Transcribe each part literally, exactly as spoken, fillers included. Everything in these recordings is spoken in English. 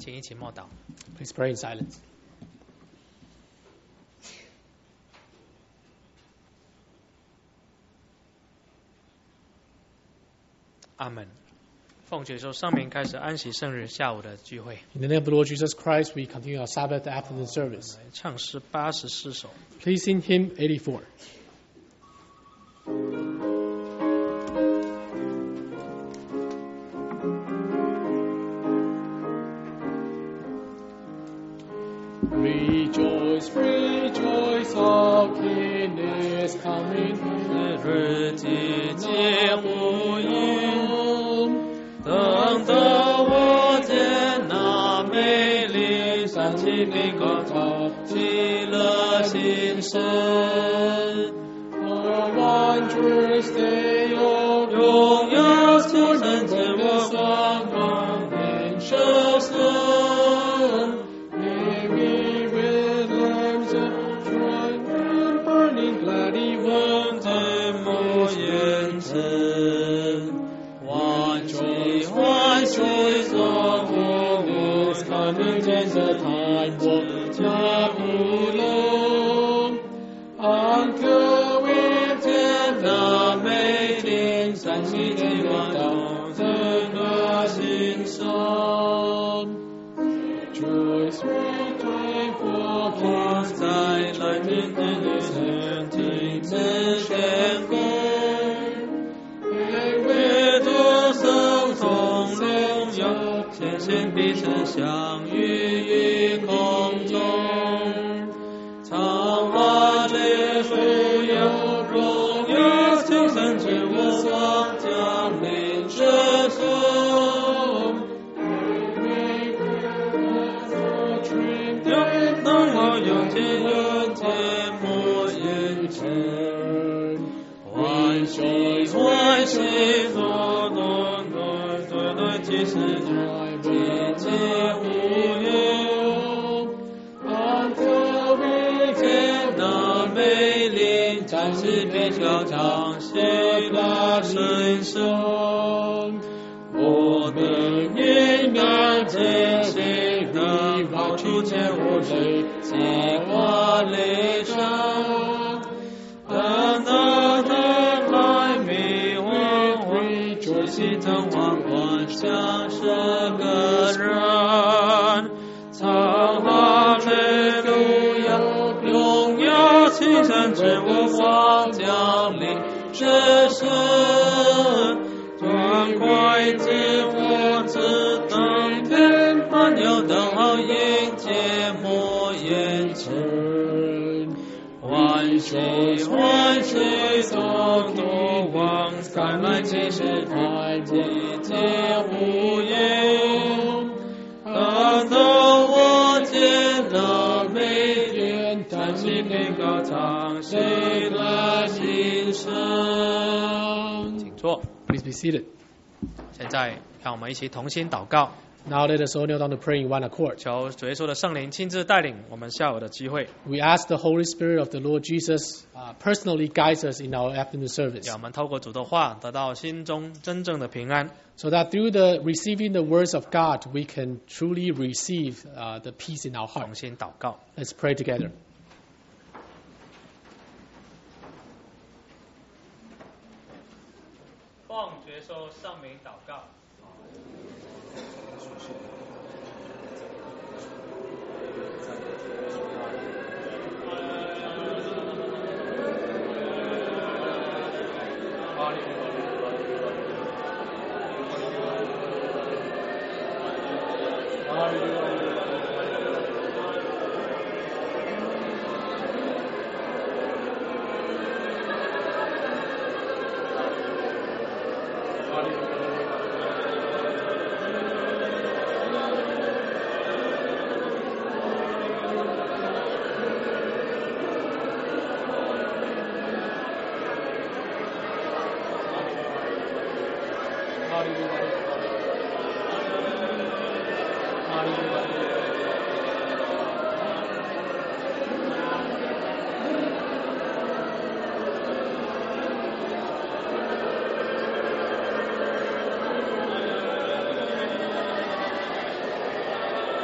请一起默祷。 Please pray in silence. 阿门。奉主耶稣圣名开始安息圣日下午的聚会。 In the name of the Lord Jesus Christ, we continue our Sabbath afternoon service. 来唱诗八十四首。 Please sing hymn eighty-four. Rejoice, rejoice, our King is coming. 日季节呼应，等到我见那美丽山气的高潮，喜乐心生。 A wondrous day of 荣耀清晨自我光芒 and 射生。 May we with lamps of triumph burning gladly 望天莫言辞，欢喜欢喜所不无 coming in the time of 家不落。 until we 见那美丽山气的光中，真的心生。 rejoice, rejoice, for 我在来天的神听见宣告，阅读圣从荣耀，天神必神相遇于空中，唱哈利路亚，荣耀清晨之我光降临这生。 能好有天有天莫言真，欢喜欢喜多多多多多其实季节无忧。 until we 见那美丽展示比较长，喜乐神生。我的云阳见谁能跑出前无人，计划雷声。等到他来迷惘，会出席灯王冠，像是个人。唱哈利路亚，荣耀清晨之我光降临这生。 欢快自我自当天，欢有等候迎接莫言真。欢喜欢喜多多往赶来即是爱季节无言。等到我见到美丽，叹息的高唱，喜乐心生。请坐。 Please be seated. 现在让我们一起同心祷告， Now let us all kneel down to pray in one accord. 求主耶稣的圣灵亲自带领我们下午的机会， We ask the Holy Spirit of the Lord Jesus uh, personally guides us in our afternoon service, 让我们透过主的话得到心中真正的平安。 so that through the receiving the words of God, we can truly receive uh, the peace in our 同 heart. 心祷告， Let's pray together. 奉主耶稣圣名祷告。 Hallelujah.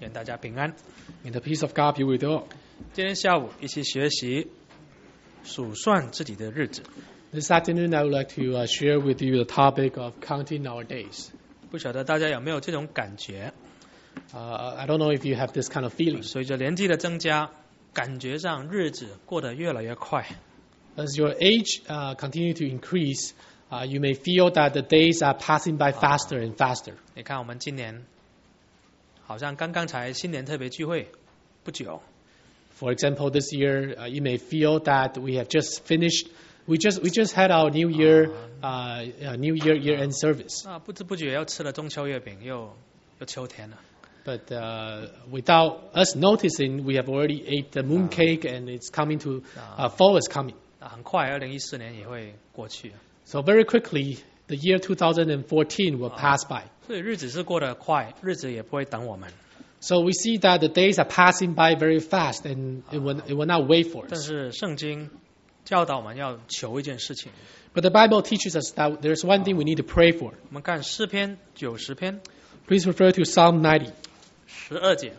愿大家平安。 May the peace of God be with you all. 今天下午一起学习数算自己的日子。 This afternoon, I would like to uh, share with you the topic of counting our days. 不晓得大家有没有这种感觉？ Uh, I don't know if you have this kind of feeling. 随着年纪的增加，感觉上日子过得越来越快。 As your age uh, continue to increase, uh, you may feel that the days are passing by faster and faster. 你看，我们今年好像刚刚才新年特别聚会不久， For example, this year, uh, you may feel that we have just finished. We just we just had our New Year uh, uh, New Year year-end service. 啊，不知不觉又吃了中秋月饼，又又秋天了。 But uh, without us noticing, we have already ate the moon cake, and it's coming to uh, fall is coming. 啊，很快，二零一四年也会过去。 So very quickly, the year two thousand fourteen will pass by. 所以日子是过得快，日子也不会等我们。 So we see that the days are passing by very fast, and it will, it will not wait for 但 us. 是圣经教导我们要求一件事情。 But the Bible teaches us that there's one thing we need to pray for. 我们看诗篇九十篇 Please refer to Psalm ninety. 十二节，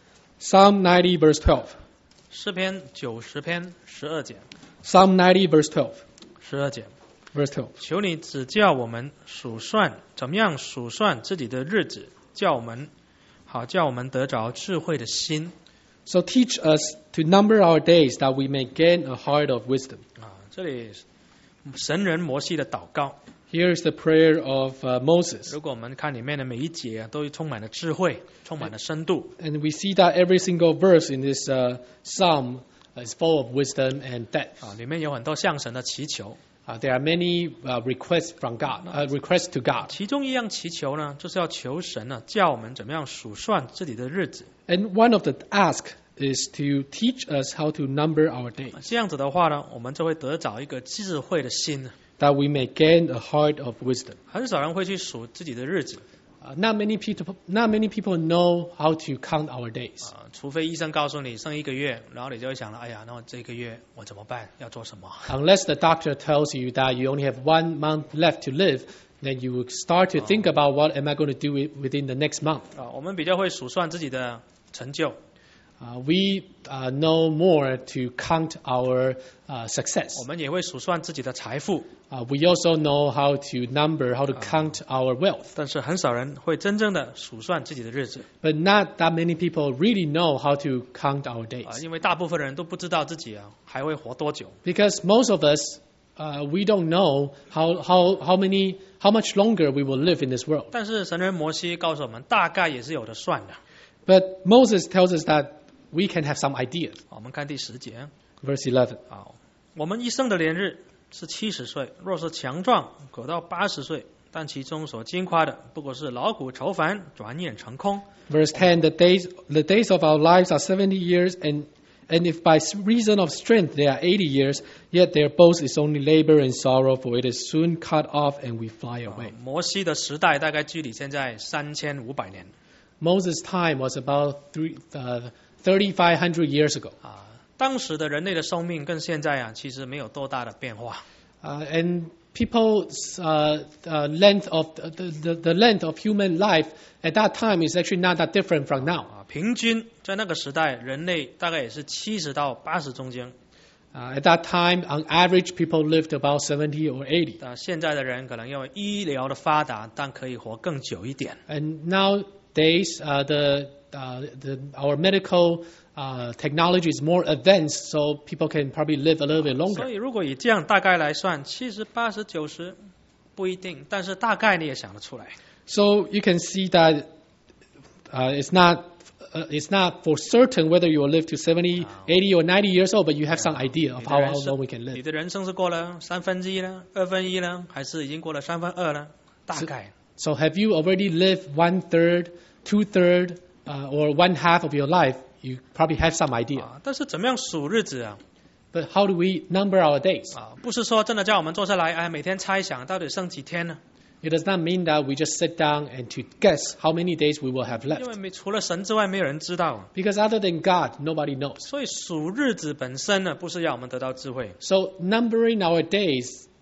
Psalm ninety, verse twelve. 诗篇九十篇十二节， Psalm ninety, verse twelve. 十二节， Verse twelve. 求你指教我们数算，怎么样数算自己的日子，叫我们好叫我们得着智慧的心 So teach us to number our days that we may gain a heart of wisdom. 啊！这里神人摩西的祷告， Here is the prayer of uh, Moses. 如果我们看里面的每一节啊，都充满了智慧，充满了深度。 And we see that every single verse in this uh, psalm is full of wisdom and depth. 啊，里面有很多向神的祈求， Uh, there are many uh, requests from God, uh, requests to God. 其中一样祈求呢，就是要求神呢，叫我们怎么样数算自己的日子。 And one of the ask is to teach us how to number our days, 这样子的话呢，我们就会得着一个智慧的心。 that we may gain a heart of wisdom. 很少人会去数自己的日子 Uh, not many people, not many people know how to count our days. 啊，除非医生告诉你剩一个月，然后你就会想了，哎呀，那我这个月我怎么办？要做什么？ Unless the doctor tells you that you only have one month left to live, then you will start to think about what am I going to do wi- within the next month. 啊，我们比较会数算自己的成就 Uh, we uh, know more to count our uh, 我 success. 们也会数算自己的财富， Uh, we also know how to number, how to count our wealth. 但是很少人会真正的数算自己的日子 But not that many people really know how to count our 啊， days. 因为大部分人都不知道自己啊还会活多久。 Because most of us, uh, we don't know how, how, how many, how much longer we will live in this world. 但是神人摩西告诉我们，大概也是有的算的。 But Moses tells us that we can have some ideas. 我们看第十节 Verse eleven. 啊，我们一生的年日是七十岁，若是强壮，可到八十岁，但其中所经夸的，不过是劳苦愁烦，转眼成空。 Verse ten, the days, the days of our lives are seventy years, and, and if by reason of strength they are eighty years, yet their boast is only labor and sorrow, for it is soon cut off and we fly away. 摩西的时代大概距离现在三千五百年 Moses' time was about three, uh, thirty-five hundred years ago. 啊，当时的人类的寿命跟现在啊，其实没有多大的变化 Uh, and people's uh, uh, length of the, the, the length of human life at that time is actually not that different from now. 啊。平均在那个时代，人类大概也是七十到八十中间 Uh, at that time, on average, people lived about seventy or eighty. 啊。现在的人可能因为医疗的发达，但可以活更久一点 And nowadays, uh, the, uh, the our medical uh, technology is more advanced, so people can probably live a little bit 所 longer. 以如果以这样大概来算，七十、八十、九十不一定，但是大概你也想得出来。 So you can see that uh, it's not uh, it's not for certain whether you will live to seventy, eighty, or ninety years old, but you have some idea of 你的 how, 人 how 生 long we can 你 live. 的人生是过了三分之一呢，二分一呢，还是已经过了三分二呢？大概 So have you already lived one third, two third, uh, or one half of your life? You probably have some idea. 啊，但是怎么样数日子啊？ But how do we number our days? 啊，不是说真的叫我们坐下来，哎，每天猜想到底剩几天呢？ It does not mean that we just sit down and to guess how many days we will have 因 left. 为没除了神之外，没有人知道。 Because other than God, nobody knows. 所以数日子本身呢，不是要我们得到智慧， So numbering our days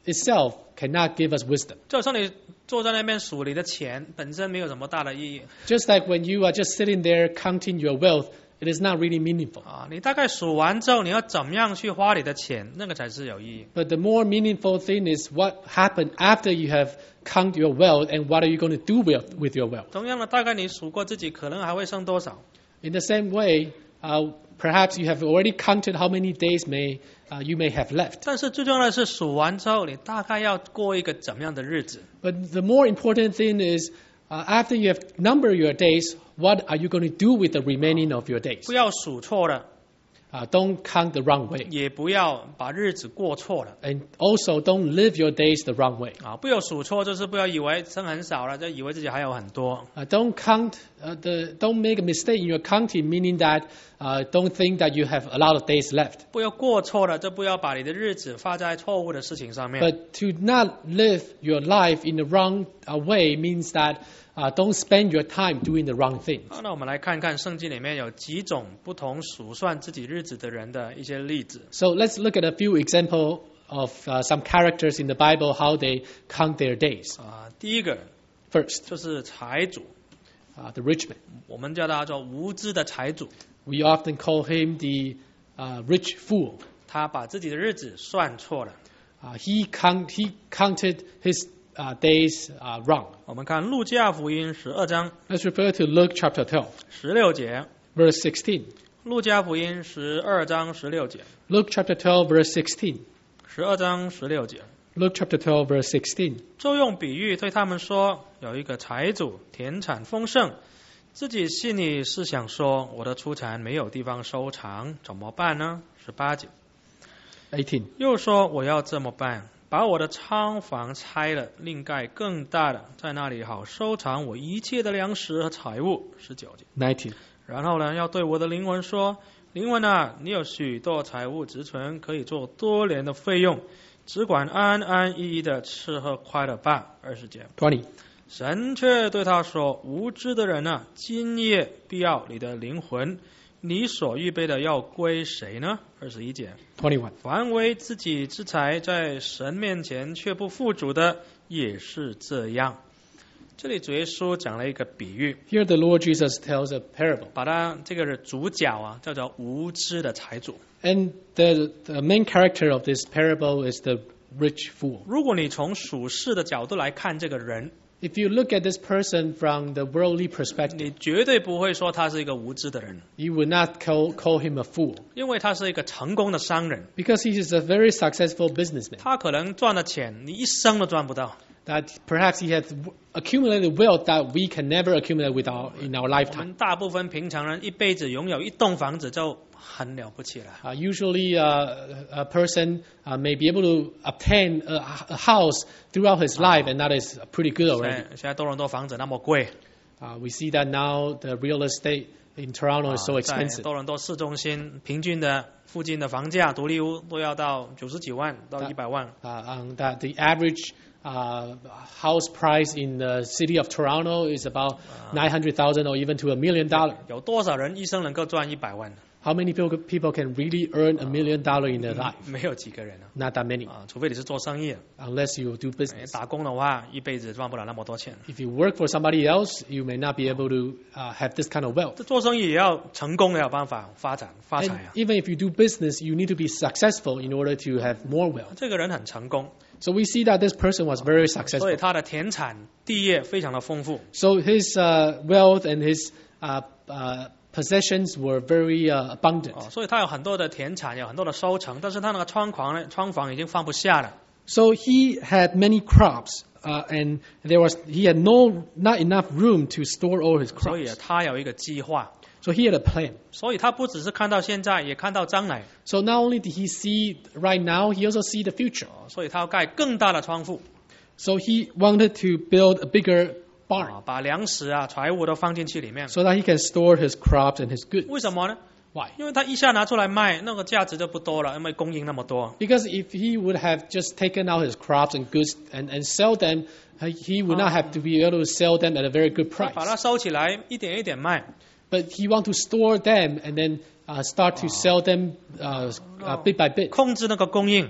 itself cannot give us wisdom. 就像你坐在那边数你的钱，本身没有什么大的意义 Just like when you are just sitting there counting your wealth, it is not really meaningful. 啊。你大概数完之后，你要怎么样去花你的钱，那个才是有意义。 But the more meaningful thing is what happened after you have count your wealth and what are you going to do with, with your wealth. 同样的，大概你数过自己可能还会剩多少。 In the same way, uh, perhaps you have already counted how many days may uh, you may have left. 但是最重要的是数完之后，你大概要过一个怎么样的日子？ But the more important thing is uh, after you have numbered your days, what are you going to do with the remaining of your days? 不要数错了， Uh, don't count the wrong way. 也不要把日子过错了 And also don't live your days the wrong way. 啊！不要数错，就是不要以为剩很少了，就以为自己还有很多。 Uh, don't count uh, the don't make a mistake in your counting, meaning that uh, don't think that you have a lot of days left. 不要过错了，就不要把你的日子花在错误的事情上面。 But to not live your life in the wrong uh, way means that uh, don't spend your time doing the wrong things. 好，那我们来看看圣经里面有几种不同数算自己日子的人的一些例子。 So let's look at a few examples of uh, some characters in the Bible, how they count their days. 啊，第一个 First, 就是财主， uh, the rich man. 我们叫他做无知的财主， We often call him the uh, rich fool. 他把自己的日子算错了。 Uh, he, count, he counted his uh, days uh, wrong. 我们看路加福音十二章 Let's refer to Luke chapter twelve, 十六节， verse sixteen. 路加福音十二章十六节， Luke chapter twelve, verse sixteen. 十二章十六节。 Luke chapter twelve, verse sixteen. 就用比喻对他们说，有一个财主田产丰盛，自己心里是想说，我的出产没有地方收藏，怎么办呢？十八节。 eighteen. 又说我要这么办，把我的仓房拆了，另盖更大的，在那里好收藏我一切的粮食和财物。十九节。 nineteen. 然后呢，要对我的灵魂说，灵魂啊，你有许多财物直存，可以做多年的费用，只管安安逸逸的吃喝快乐吧。二十节。 twenty. 神却对他说，无知的人啊，今夜必要你的灵魂，你所预备的要归谁呢？二十一节。 twenty-one. 凡为自己之财在神面前却不富足的，也是这样。这里主耶稣讲了一个比喻， Here the Lord Jesus tells a parable. 把他这个主角啊叫做无知的财主。 And the, the main character of this parable is the rich fool. 如果你从属世的角度来看这个人， If you look at this person from the worldly perspective, 你绝对不会说他是一个无知的人， you would not call, call him a fool 因为他是一个成功的商人， because he is a very successful businessman. 他可能赚的钱你一生都赚不到。 That perhaps he has accumulated wealth that we can never accumulate with our, in our 我 lifetime. 们大部分平常人一辈子拥有一栋房子就很了不起了。 Uh, usually, uh, a person uh, may be able to obtain a, a house throughout his life, and that is pretty good 现 already. 在现在多伦多房子那么贵， Uh, we see that now the real estate in Toronto is so 在 expensive. 多伦多市中心平均的附近的房价，独立屋都要到九十几万到一百万。 Uh, um, that the average uh, house price in the city of Toronto is about nine hundred thousand or even to a million dollars. 有多少人一生能够赚一百万？ How many people, people can really earn a million dollars in their life? 没有几个人啊！ Not that many, 啊，除非你是做生意， unless you do business. 打工的话，一辈子赚不了那么多钱。 If you work for somebody else, you may not be able to uh, have this kind of wealth. 这做生意也要成功，也有办法发展发 And 财啊！ even if you do business, you need to be successful in order to have more wealth. 这个人很成功， So we see that this person was very 所 successful. 以他的田产地业非常的丰富。 So his uh, wealth and his uh, uh, possessions were very uh, abundant. 哦，所以他有很多的田产，有很多的收成，但是他那个仓房呢，仓房已经放不下了。 So he had many crops, uh, and there was he had no not enough room to store all his 所以 crops. 他有一个计划， So he had a plan. 所以他不只是看到现在，也看到将来。 So not only did he see right now, he also see the future. 哦，所以他要盖更大的仓库， So he wanted to build a bigger barn 啊，把粮食啊、财物都放进去里面。 so that he can store his crops and his goods. 为什么呢？ Why? 因为他一下拿出来卖，那个价值就不多了，因为供应那么多。 Because if he would have just taken out his crops and goods and, and sell them, uh, he would not have to be able to sell them at a very good 他 price. 把它收起来，一点一点卖。 But he want to store them and then uh, start to sell them uh, uh, bit by bit 控制那个供应，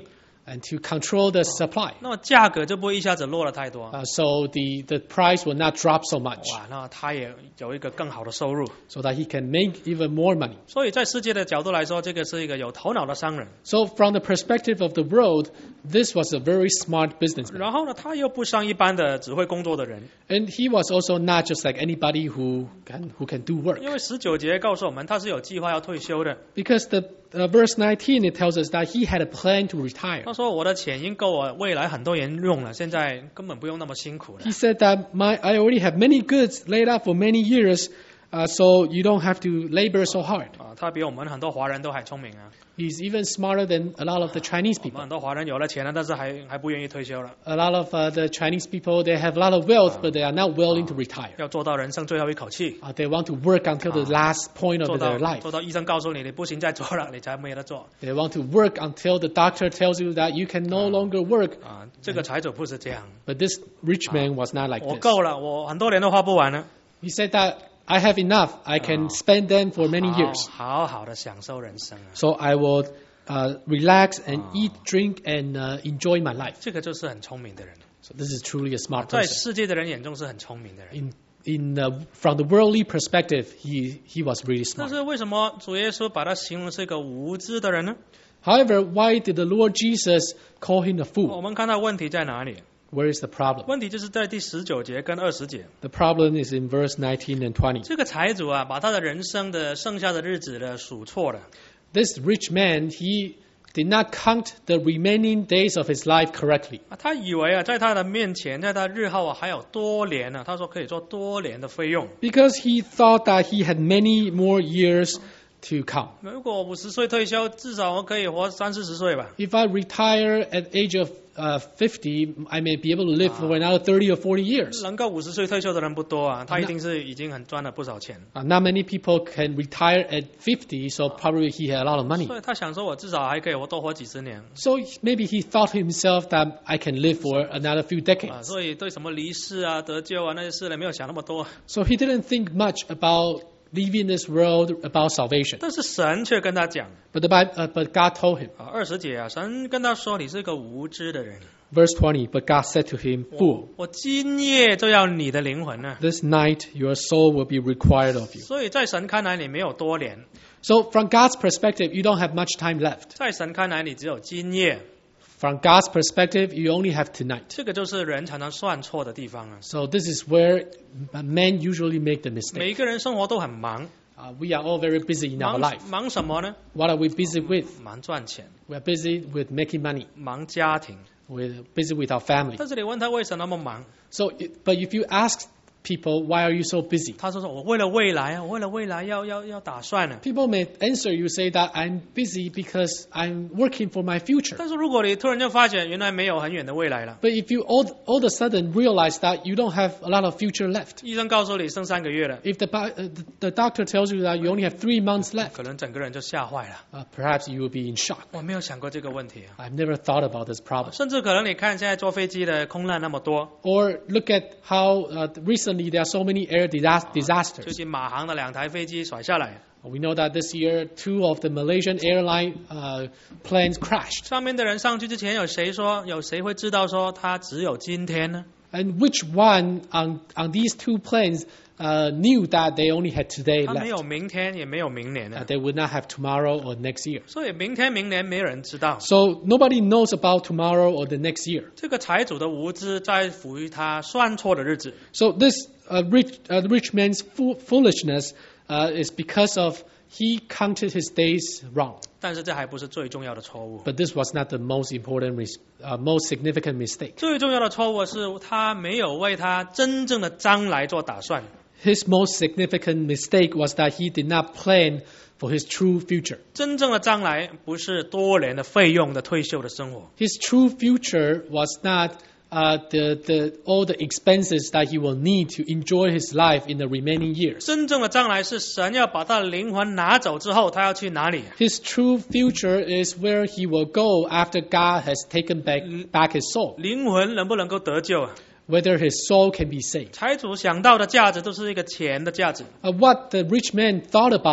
and to control the supply. 那么价格就不会一下子落了太多。 Uh, so the, the price will not drop so much, 哇，那他也有一个更好的收入。 so that he can make even more money. 所以在世界的角度来说，这个是一个有头脑的商人。 So from the perspective of the world, this was a very smart businessman. 然后呢，他又不像一般的只会工作的人， And he was also not just like anybody who can, who can do work. 因为十九节告诉我们他是有计划要退休的。 Because the uh, verse nineteen, it tells us that he had a plan to retire. 他说：“我的钱已经够我未来很多年用了，现在根本不用那么辛苦了。 He said that my, I already have many goods laid up for many years, uh, so you don't have to labor so hard. ” 啊，他比我们很多华人都还聪明啊！ He's even smarter than a lot of the Chinese 我们 people. 很多华人有了钱了，但是还还不愿意退休了， A lot of uh, the Chinese people, they have a lot of wealth, but they are not willing to retire. 要做到人生最后一口气， Uh, they want to work until the last point 做 of 到 their life. 做到医生告诉你你不行再做了，你才没得做 They want to work until the doctor tells you that you can no longer work. 啊！这个财主不是这样， But this rich man was not like 我 this. 够了，我很多年都花不完了， He said that I have enough. I can spend them for many years. 好好的享受人生啊！ So I will uh, relax and eat, drink, and uh, enjoy my life. 这个就是很聪明的人， So this is truly a smart 在 person. 世界的人眼中是很聪明的人。 In in uh, from the worldly perspective, he he was really 但 smart. 是为什么主耶稣把他形容是一个无知的人呢？ However, why did the Lord Jesus call him a 我 fool? 们看到问题在哪里？ Where is the problem? 问题就是在第十九节跟二十节。 The problem is in verse nineteen and twenty. 这个财主啊，把他的人生的剩下的日子呢数错了。 This rich man, he did not count the remaining days of his life correctly. 啊，他以为啊，在他的面前，在他日后啊还有多年呢、他说可以做多年的费用。 Because he thought that he had many more years to come. 如果五十岁退休，至少我可以活三四十岁吧。 If I retire at age of uh, fifty, I may be able to live for another thirty or forty years. 能够五十岁退休的人不多啊，他一定是已经很赚了不少钱。 Uh, not many people can retire at fifty, so probably he had a lot of money. 所以他想说，我至少还可以我多活几十年 So maybe he thought to himself that I can live for another few 啊， decades. 所以对什么离世啊、得救啊那些事呢，没有想那么多。 So he didn't think much about leaving this world, about salvation. 但是神却跟他讲 But the Bible, uh, but God told him, 啊，二十节啊，神跟他说，你是个无知的人， verse twenty, but God said to him, 我 Fool, 我今夜就要你的灵魂呢、 this night your soul will be required of you. 所以在神看来，你没有多年； So from God's perspective, you don't have much time left. 在神看来，你只有今夜。 From God's perspective, you only have tonight. 这个就是人常常算错的地方啊。 So this is where men usually make the 每 mistake. 一个人生活都很忙， Uh, we are all very busy in our 忙 life. 忙什么呢？ What are we busy with? 忙赚钱， We are busy with making money. 忙家庭。 We're busy with our family. 但是你问他为什么那么忙， So, it- but if you ask people, why are you so busy? 他说说我为了未来啊，我为了未来要要要打算呢、 People may answer you, say that I'm busy because I'm working for my future. 但是如果你突然就发现原来没有很远的未来了， But if you all, all of a sudden realize that you don't have a lot of future left, 医生告诉你剩三个月了， if the, bi- uh, the, the doctor tells you that you only have three months left, 可能整个人就吓坏了。 uh, perhaps you will be in shock. 我没有想过这个问题啊， I've never thought about this problem. 甚至可能你看现在坐飞机的空难那么多， Or look at how uh, recently there are so many air disas- 最 disasters. 近马航的两台飞机甩下来， We know that this year two of the Malaysian airline uh, planes crashed. 上面的人上去之前有谁说，有谁会知道说他只有今天呢？ And which one on, on these two planes uh, knew that they only had today 他没 left? 有明天，也没有明年 That 呢， they would not have tomorrow or next year. 所以明天、明年没有人知道。 So nobody knows about tomorrow or the next year. 这个财主的无知在乎于他算错的日子， So this uh, rich, uh, rich man's fool- foolishness uh, is because of he counted his days wrong. 但是这还不是最重要的错误。 But this was not the most important, mis- uh, most significant mistake. 最重要的错误是他没有为他真正的将来做打算。 His most significant mistake was that he did not plan for his true future. 真正的将来不是多年的费用的退休的生活， His true future was not uh, the, the, all the expenses that he will need to enjoy his life in the remaining years. 真正的将来是神要把他的灵魂拿走之后，他要去哪里？ His true future is where he will go after God has taken back, back his soul, 灵魂能不能够得救啊？ whether his soul can be saved. 财主想到的价值都是一个钱的价值， Uh, what the rich man thought about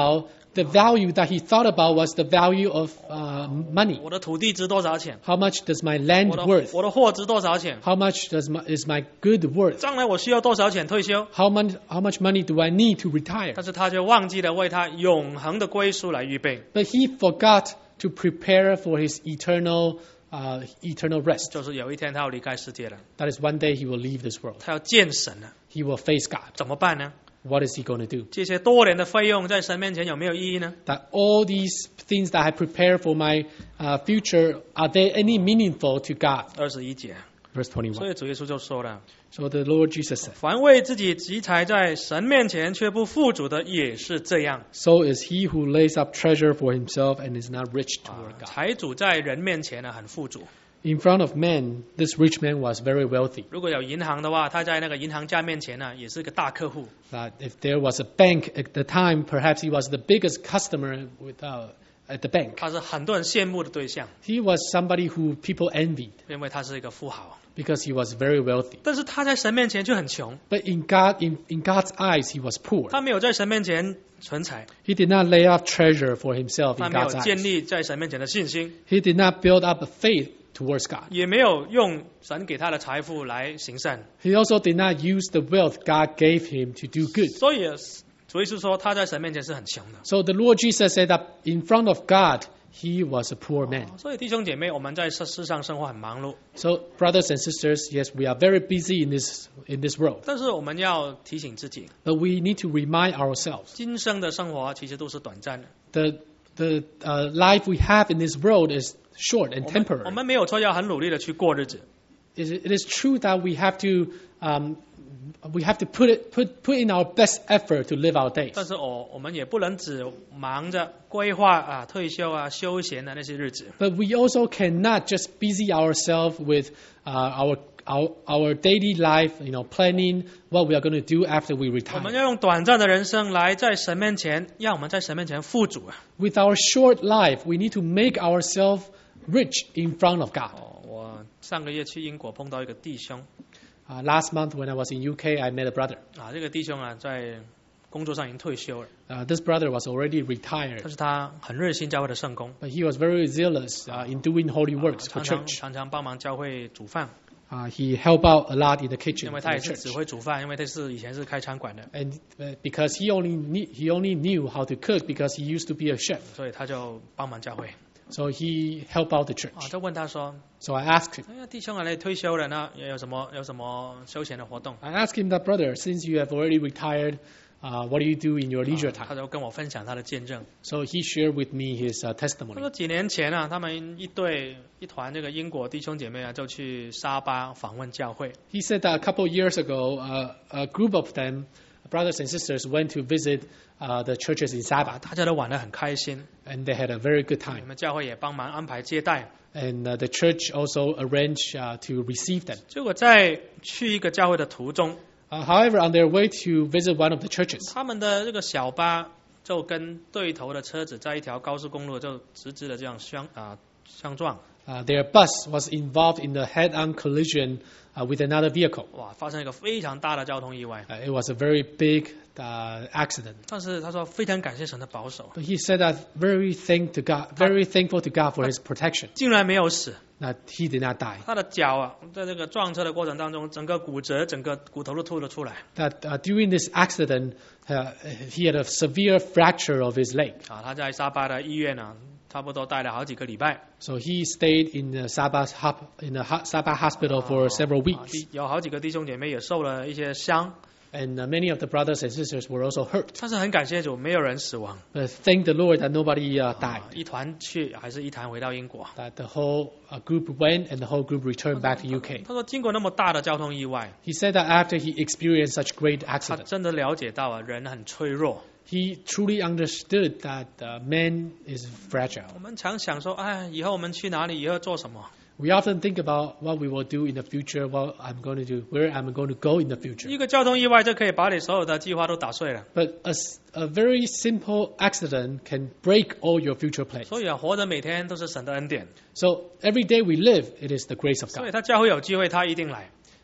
the value that he thought about was the value of uh, money. 我的土地值多少钱？ How much does my land 我的 worth? 我的货值多少钱？ How much does my, is my good worth? 将来我需要多少钱退休？ How much, how much money do I need to retire? 但是他就忘记了为他永恒的归宿来预备， But he forgot to prepare for his eternal, uh, eternal rest. 就是有一天他要离开世界了， That is one day he will leave this world. 他要见神了， He will face God. 怎么办呢？ What is he going to do? 这些多年的费用在神面前有没有意义呢？ That all these things that I prepare for my uh, future, are they any meaningful to God? 二十一节， Verse 所 twenty-one. 以主耶稣就说了： So the Lord Jesus said, 凡为自己积财在神面前却不富足的，也是这样。 So is he who lays up treasure for himself and is not rich 啊 toward God. 财主在人面前呢很富足， In front of men, this rich man was very wealthy. 如果有银行的话，他在那个银行家面前呢也是个大客户。 That if there was a bank at the time, perhaps he was the biggest customer with, uh, at the bank. 他是很多人羡慕的对象， He was somebody who people envied 因为他是一个富豪。 because he was very wealthy. 但是他在神面前却很穷， But in God, in, in God's eyes, he was poor. 他没有在神面前存财， He did not lay up treasure for himself 他 in 没有 God's 建 eyes. 立在神面前的信心， He did not build up a faith towards God. 也没有用神给他的财富来行善。 He also did not use the wealth God gave him to do good. 所以主耶稣说他在神面前是很穷的。 So the Lord Jesus said that in front of God, he was a poor man. 所以弟兄姐妹，我们在世世上生活很忙碌， So brothers and sisters, yes, we are very busy in this in this world. 但是我们要提醒自己， But we need to remind ourselves 今生的生活其实都是短暂的。 the the uh, life we have in this world is short and 我们 temporary. 我们没有说要很努力的去过日子， It it is true that we have to um, we have to put it put put in our best effort to live our days. 但是我我们也不能只忙着规划啊退休啊休闲的那些日子。 But we also cannot just busy ourselves with uh, our our our daily life, you know, planning what we are going to do after we 我们 retire. 要用短暂的人生来在神面前，让我们在神面前富足啊！ With our short life, we need to make ourselves rich in front of God. 哦，我上个月去英国碰到一个弟兄 Uh, last month, when I was in U K, I met a brother. 啊，这个弟兄啊在工作上已经退休了， Uh, this brother was already retired, 但是他很热心教会的圣工， but he was very zealous uh, in doing holy 啊 works for 常常 church. 常常帮忙教会煮饭， Uh, he helped out a lot in the kitchen 因为 for 他 the 也是只 church. 会煮饭，因为他是以前是开餐馆的， And uh, because he only knew, he only knew how to cook because he used to be a chef, 所以他就帮忙教会 so he helped out the 啊。 church. 就问他说 So I asked him,：“ 哎呀，弟兄啊，你退休了，那有什么有什么休闲的活动？” I asked him that, brother, since you have already retired, uh, what do you do in your leisure 他 time? 就跟我分享他的见证。 So he shared with me his uh, 他 testimony. 说几年前啊，他们一对一团这个英国弟兄姐妹啊，就去沙巴访问教会。 He said that a couple of years ago, uh, a group of them, brothers and sisters, went to visit uh, the churches in 啊， Sabah, 大家都玩得很开心， and they had a very good 你 time. 们教会也帮忙安排接待。 And uh, the church also arranged uh, to receive them. 结果在去一个教会的途中， Uh, however, on their way to visit one of the churches, 他们的这个小巴就跟对头的车子在一条高速公路就直直的这样相啊相撞， uh, their bus was involved in the head-on collision uh, with another vehicle. 哇，发生一个非常大的交通意外。 Uh, it was a very big uh, accident. 但是他说非常感谢神的保守， But he said that very thank to God, very thankful to God for His protection. 竟然没有死。 That he did not die. 他的脚啊，在这个撞车的过程当中，整个骨折，整个骨头都吐了出来 That uh, during this accident, uh, he had a severe fracture of his leg. 啊！他在沙巴的医院啊，差不多待了好几个礼拜。 So he stayed in the Sabah hop, in the ho- Sabah hospital for several 啊 weeks, 弟有好几个弟兄姐妹也受了一些伤， and uh, many of the brothers and sisters were also hurt. 但是很感谢主，没有人死亡。 But thank the Lord that nobody uh, 啊 died. 一团去还是一团回到英国。 That the whole uh, group went and the whole group returned back to U K. 他说，经过那么大的交通意外， He said that after he experienced such great 他 accident, 真的了解到啊，人很脆弱。 he truly understood that uh, man is fragile. 我们常想说，哎，以后我们去哪里？以后做什么？ We often think about what we will do in the future, what I'm going to do, where I'm going to go in the future. 一个交通意外就可以把你所有的计划都打碎了。 But a, s- a very simple accident can break all your future plans. 所以啊，活着每天都是神的恩典。 So every day we live, it is the grace of 所以 God. 他教会有机会，他一定来。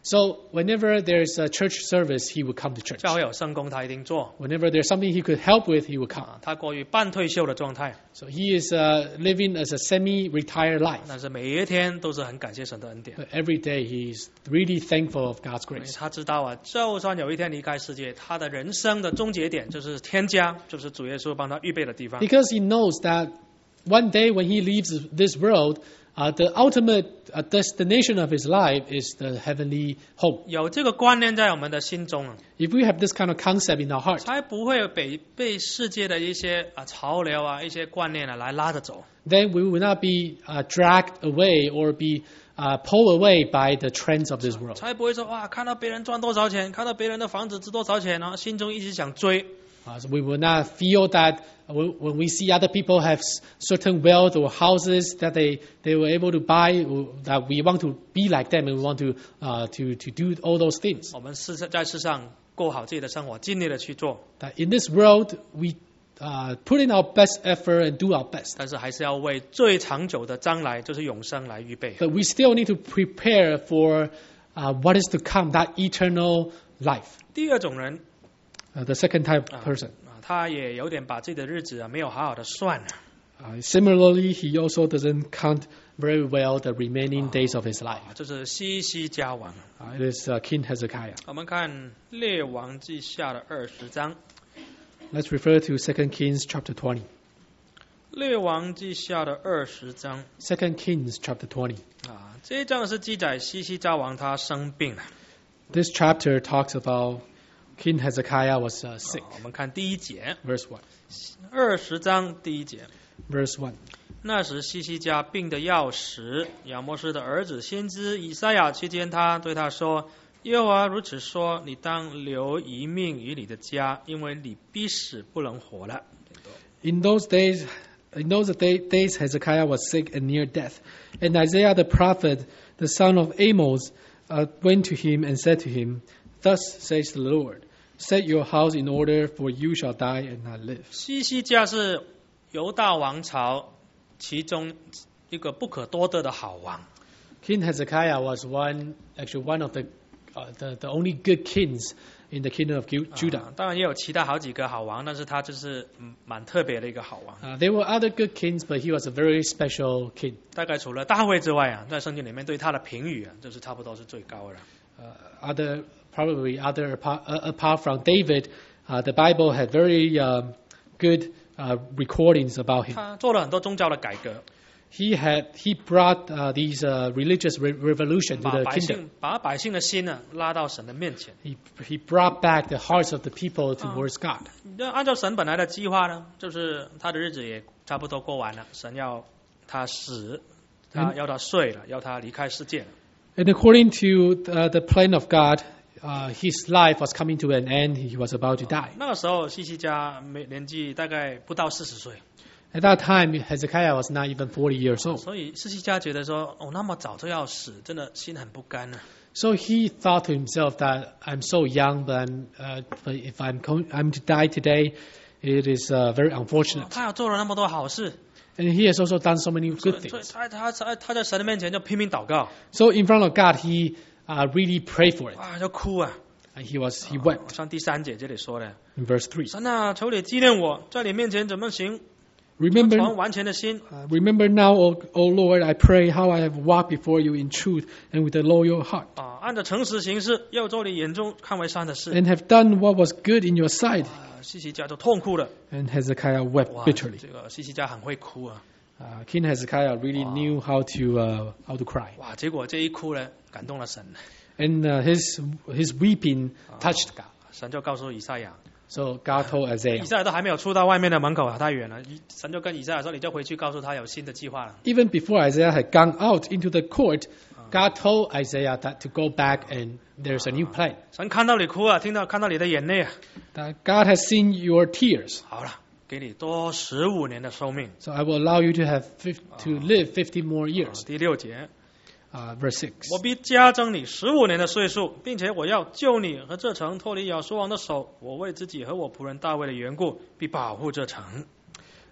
So whenever there's a church service, he would come to church. 教会有圣工他一定做 Whenever there's something he could help with, he would come. 啊，他过于半退休的状态， So he is uh, living as a semi-retired life. 但是每一天都是很感谢神的恩典。 But every day he's really thankful of God's 因为 grace. 他知道啊，就算有一天离开世界，他的人生的终结点就是天家，就是主耶稣帮他预备的地方。 Because he knows that one day when he leaves this world, uh, the ultimate uh, destination of his life is the heavenly home. 有这个观念在我们的心中啊， If we have this kind of concept in our heart, 才不会被被世界的一些啊潮流啊、一些观念啊来拉着走。 then we will not be uh, dragged away or be uh, pulled away by the trends of this world. 才不会说哇，看到别人赚多少钱，看到别人的房子值多少钱，然后心中一直想追。 Uh, so we will not feel that when when we see other people have s- certain wealth or houses that they, they were able to buy, uh, that we want to be like them and we want to, uh, to, to do all those things. 我们是在世上过好自己的生活，尽力的去做， That in this world, we uh, put in our best effort and do our best. 但是还是要为最长久的将来，就是永生来预备。 But we still need to prepare for uh, what is to come, that eternal life. 第二种人 Uh, the second type 啊 person. 啊，他也有点把自己的日子啊没有好好的算啊。 Uh, similarly, he also doesn't count very well the remaining days of his life. 啊，这是西西家王。 Uh, it is uh, King Hezekiah. 我们看列王记下的二十章， Let's refer to Second Kings chapter twenty. 列王记下的二十章 Second Kings chapter twenty. 啊，这一章是记载西西家王他生病了。 This chapter talks about King Hezekiah was uh, sick. 啊我们看第一节， Verse one. 二十章第一节。 Verse one. 那时西西家病得要死，亚摩斯的儿子先知以赛亚去见他，对他说：“耶和华如此说，你当留一命于你的家，因为你必死不能活了。” In those days, in those day, days, Hezekiah was sick and near death, and Isaiah the prophet, the son of Amos, uh, went to him and said to him, "Thus says the Lord: Set your house in order, for you shall die and not live." 西西家是犹大王朝其中一个不可多得的好王。 King Hezekiah was one, actually one of the, uh, the the only good kings in the kingdom of Ju- Judah. 啊当然也有其他好几个好王，但是他就是嗯蛮特别的一个好王。 Uh, there were other good kings, but he was a very special king. 大概除了大卫之外啊，在圣经里面对他的评语啊，就是差不多是最高的。 Uh, other probably other apart, uh, apart from David, uh, the Bible had very um, good uh, recordings about him. 他做了很多宗教的改革， He had he brought uh, these uh, religious re- revolution to 把 the 百 kingdom. 姓把百姓的心呢拉到神的面前。 He he brought back the hearts of the people towards God. 那按照神本来的计划呢，就是他的日子也差不多过完了，神要他死，他嗯要他睡了，要他离开世界了。 And according to uh, the plan of God, uh, his life was coming to an end. He was about to die. 那个时候西西家没年纪大概不到四十岁， At that time, Hezekiah was not even forty years old. 所以西西家觉得说，哦，那么早就要死，真的心很不甘呢、 So he thought to himself that I'm so young, but, I'm, uh, but if I'm, co- I'm to die today, it is uh, very unfortunate. 他又做了那么多好事， And he has also done so many 所 good 以所以 things. 他他他他在神的面前就拼命祷告， So in front of God, he uh, really prayed for it. 哇，就哭啊。 And he was he wept 像第三节这里说的， in verse three. 神啊，求你纪念我，在你面前怎么行， Remember, 传完全的心。 uh, remember now, O, o Lord, I pray how I have walked before you in truth and with a loyal heart, 啊，按照诚实行事，要做你眼中看为善的事。 and have done what was good in your sight. 啊，西西家就痛哭了。 And Hezekiah wept 哇， bitterly. 这个西西家很会哭啊。 Uh, King Hezekiah really knew how to uh, how to cry, 哇，结果这一哭呢，感动了神。 and uh, his his weeping touched God. 神就告诉以赛亚， So God told 以 Isaiah, 赛亚都还没有出到外面的门口啊，太远了。神就跟以赛亚说，你就回去告诉他有新的计划了。 even before Isaiah had gone out into the court, God told Isaiah that to go back and there's a new plan. 神看到你哭啊，听到看到你的眼泪啊， That God has seen your tears, 好了，给你多十五年的寿命。 so I will allow you to have fif- to live fifty more 啊 years. 第六节， Uh, verse six. 我必加增你十五年的岁数，并且我要救你和这城脱离亚述王的手。我为自己和我仆人大卫的缘故，必保护这城。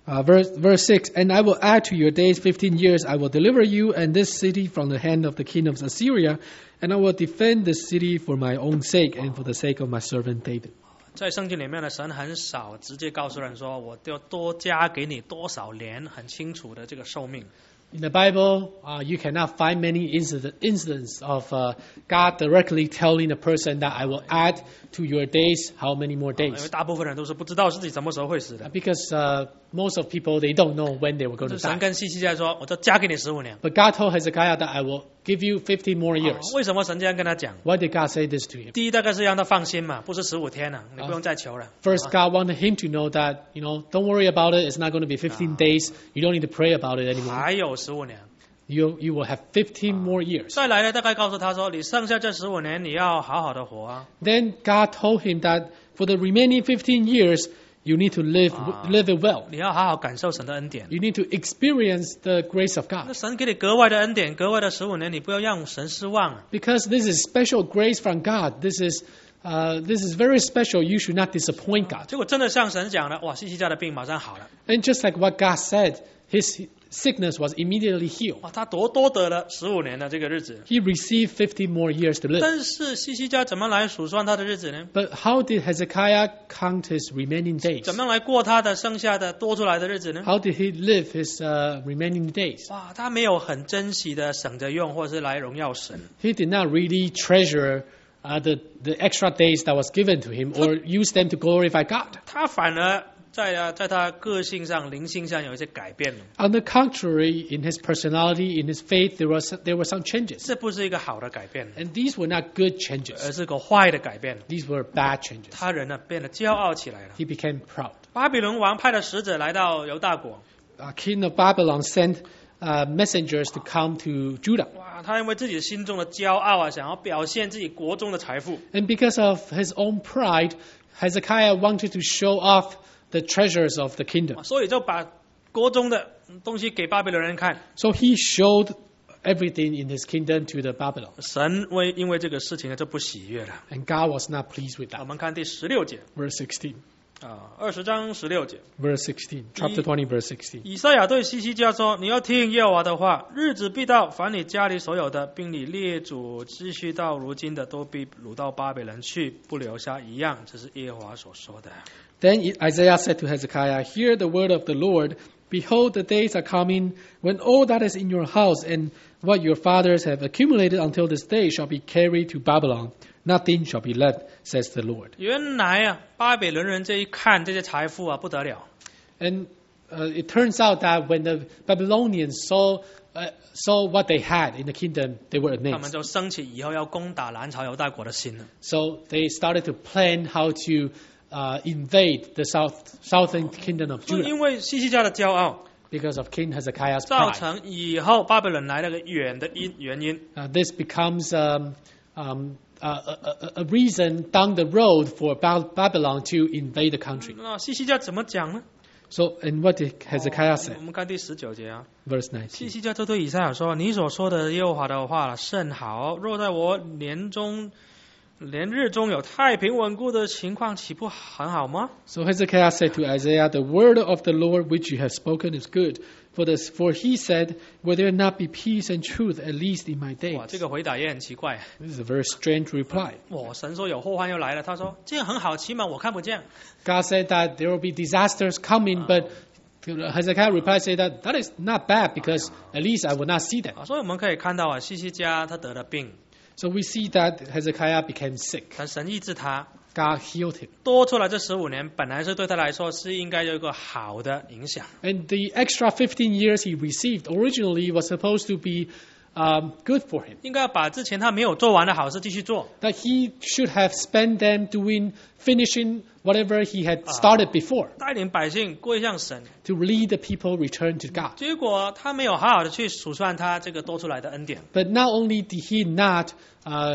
Uh, verse, verse six, and I will add to your days fifteen years. I will deliver you and this city from the hand of the king of Assyria, and I will defend this city for my own sake and for the sake of my servant David. 在圣经里面呢，神很少直接告诉人说，我就多加给你多少年，很清楚的这个寿命。 In the Bible, uh, you cannot find many incident, incidents of uh, God directly telling a person that I will add to your days how many more 因为 days. 大部分人都是不知道自己什么时候会死的。 Because uh, most of people, they don't know when they were going to 神 die. 跟西西家说，我就加给你十五年。 But God told Hezekiah that I will give you fifteen more 哦 years. 为什么神这样跟他讲？ Why did God say this to him? 第一，大概是让他放心嘛，不是十五天了，你不用再求了。 First, God wanted him to know that, you know, don't worry about it. It's not going to be fifteen days. You don't need to pray about it anymore. 还有十五年。 You, you will have fifteen more years. 再来呢，大概告诉他说，你剩下这十五年你要好好的活啊。 Then God told him that for the remaining fifteen years, you need to live, live it well. 你要好好感受神的恩典。 You need to experience the grace of 那 God. 神给你格外的恩典，格外的十五年，你不要让神失望啊。 Because this is special grace from God. This is, uh, this is very special. You should not disappoint God. 结果真的像神讲的，哇，西西家的病马上好了， And just like what God said, his sickness was immediately healed. 哇，他多多得了十五年的这个日子。 He received fifteen more years to live. 但是西西家怎么来数算他的日子呢？ But how did Hezekiah count his remaining days? 怎么样来过他的剩下的多出来的日子呢？ How did he live his uh, remaining days? 哇，他没有很珍惜的省着用，或是来荣耀神。 He did not really treasure uh, the, the extra days that was given to him or use them to glorify God. 他反而在啊，在他个性上、灵性上有一些改变了。 On the contrary, in his personality, in his faith, there was there were some changes. 这不是一个好的改变， And these were not good changes. 而是个坏的改变。 These were bad changes. 他人呢变得骄傲起来了。 He became proud. 巴比伦王派了使者来到犹大国， Uh, King of Babylon sent uh, messengers to come to Judah. 哇，他因为自己心中的骄傲啊，想要表现自己国中的财富， And because of his own pride, Hezekiah wanted to show off the treasures of the kingdom. 所以就把国中的东西给巴比伦人看。 So he showed everything in his kingdom to the Babylon. 神为因为这个事情呢就不喜悦了。 And God was not pleased with 我 that. 们看第十六节 Verse sixteen. 啊，二十章十六节， Verse sixteen. Chapter twenty, verse sixteen. 以赛亚对西西家说：“你要听耶和华的话，日子必到，凡你家里所有的，并你列祖继续到如今的，都必掳到巴比伦去，不留下一样。”这是耶和华所说的。 Then Isaiah said to Hezekiah, Hear the word of the Lord. Behold, the days are coming when all that is in your house and what your fathers have accumulated until this day shall be carried to Babylon. Nothing shall be left, says the Lord. 原来啊，巴比伦人这一看这些财富啊，不得了。 And uh, it turns out that when the Babylonians saw, uh, saw what they had in the kingdom, they were 他们 amazed. 就升起以后要攻打南朝犹大国的心了。 So they started to plan how to uh, invade the south, southern kingdom of 就 Judah 因为西西家的骄傲， because of King Hezekiah's 造 pride. 成以后巴比伦来了个远的因原因。 Uh, this becomes um, um, a, a, a reason down the road for Ba- Babylon to invade the country. 那西西家怎么讲呢？ So, and what did Hezekiah say? 我们看第十九节啊， Verse 西 nineteen. 西家就对以赛亚说：“你所说的耶和华的话甚好，若在我年中、连日中有太平稳固的情况，岂不很好吗？” So Hezekiah said to Isaiah, The word of the Lord which you have spoken is good. For, this, for he said, Will there not be peace and truth, at least in my 哇，这 days? 个回答也很奇怪。 This is a very strange reply. 哇，神说有祸患又来了，他说这样很好，起码我看不见。 God said that there will be disasters coming, but Hezekiah replied, say that that is not bad because at least I will not see them. 啊，所以我们可以看到啊，西西家他得了病， So we see that Hezekiah became sick. 但神医治他， God healed him. 多出来这十五年，本来是对他来说是应该有一个好的影响。 And the extra fifteen years he received originally was supposed to be um, good for him. 应该把之前他没有做完的好事继续做。 That he should have spent them doing, finishing whatever he had started before 带领百姓归向神， to lead the people return to God. 结果他没有好好的去数算他这个多出来的恩典， But not only did he not uh,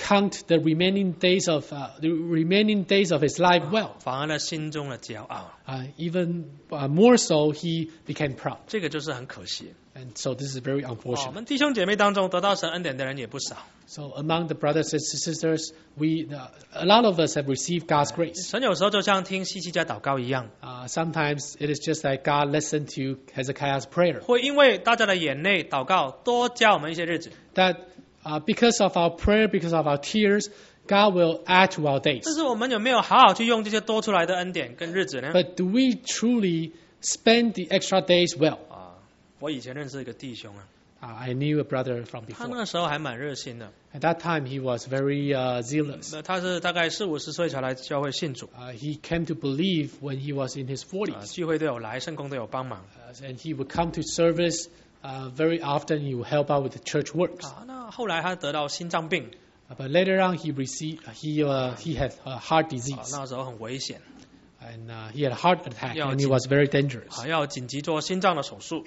count the remaining days of uh, the remaining days of his life well. 反而呢心中的骄傲， Uh, even uh, more so, he became proud. 这个就是很可惜。 And so this is very 哦我 unfortunate. 们弟兄姐妹当中得到神恩典的人也不少， So among the brothers and sisters, we uh, a lot of us have received God's grace. 神有时候就像听希西家祷告一样， Uh, sometimes it is just like God listened to Hezekiah's prayer. 会因为大家的眼泪祷告，多加我们一些日子。 That uh, because of our prayer, because of our tears, God will add to our days. 但是我们有没有好好去用这些多出来的恩典跟日子呢？ But do we truly spend the extra days well? 啊，我以前认识一个弟兄啊， Uh, I knew a brother from 他 before. 那个时候还蛮热心的， At that time, he was very uh, zealous. 那他是大概四五十岁才来教会信主， Uh, he came to believe when he was in his 啊， forties. 聚会都有来，圣工都有帮忙。 Uh, and he would come to service uh, very often. He would help out with the church works. 啊，那后来他得到心脏病， Uh, but later on, he received he uh, he had a heart 啊， disease, 那时候很危险， and uh, he had a heart attack, Yeah, and it was very dangerous. 啊，要紧急做心脏的手术，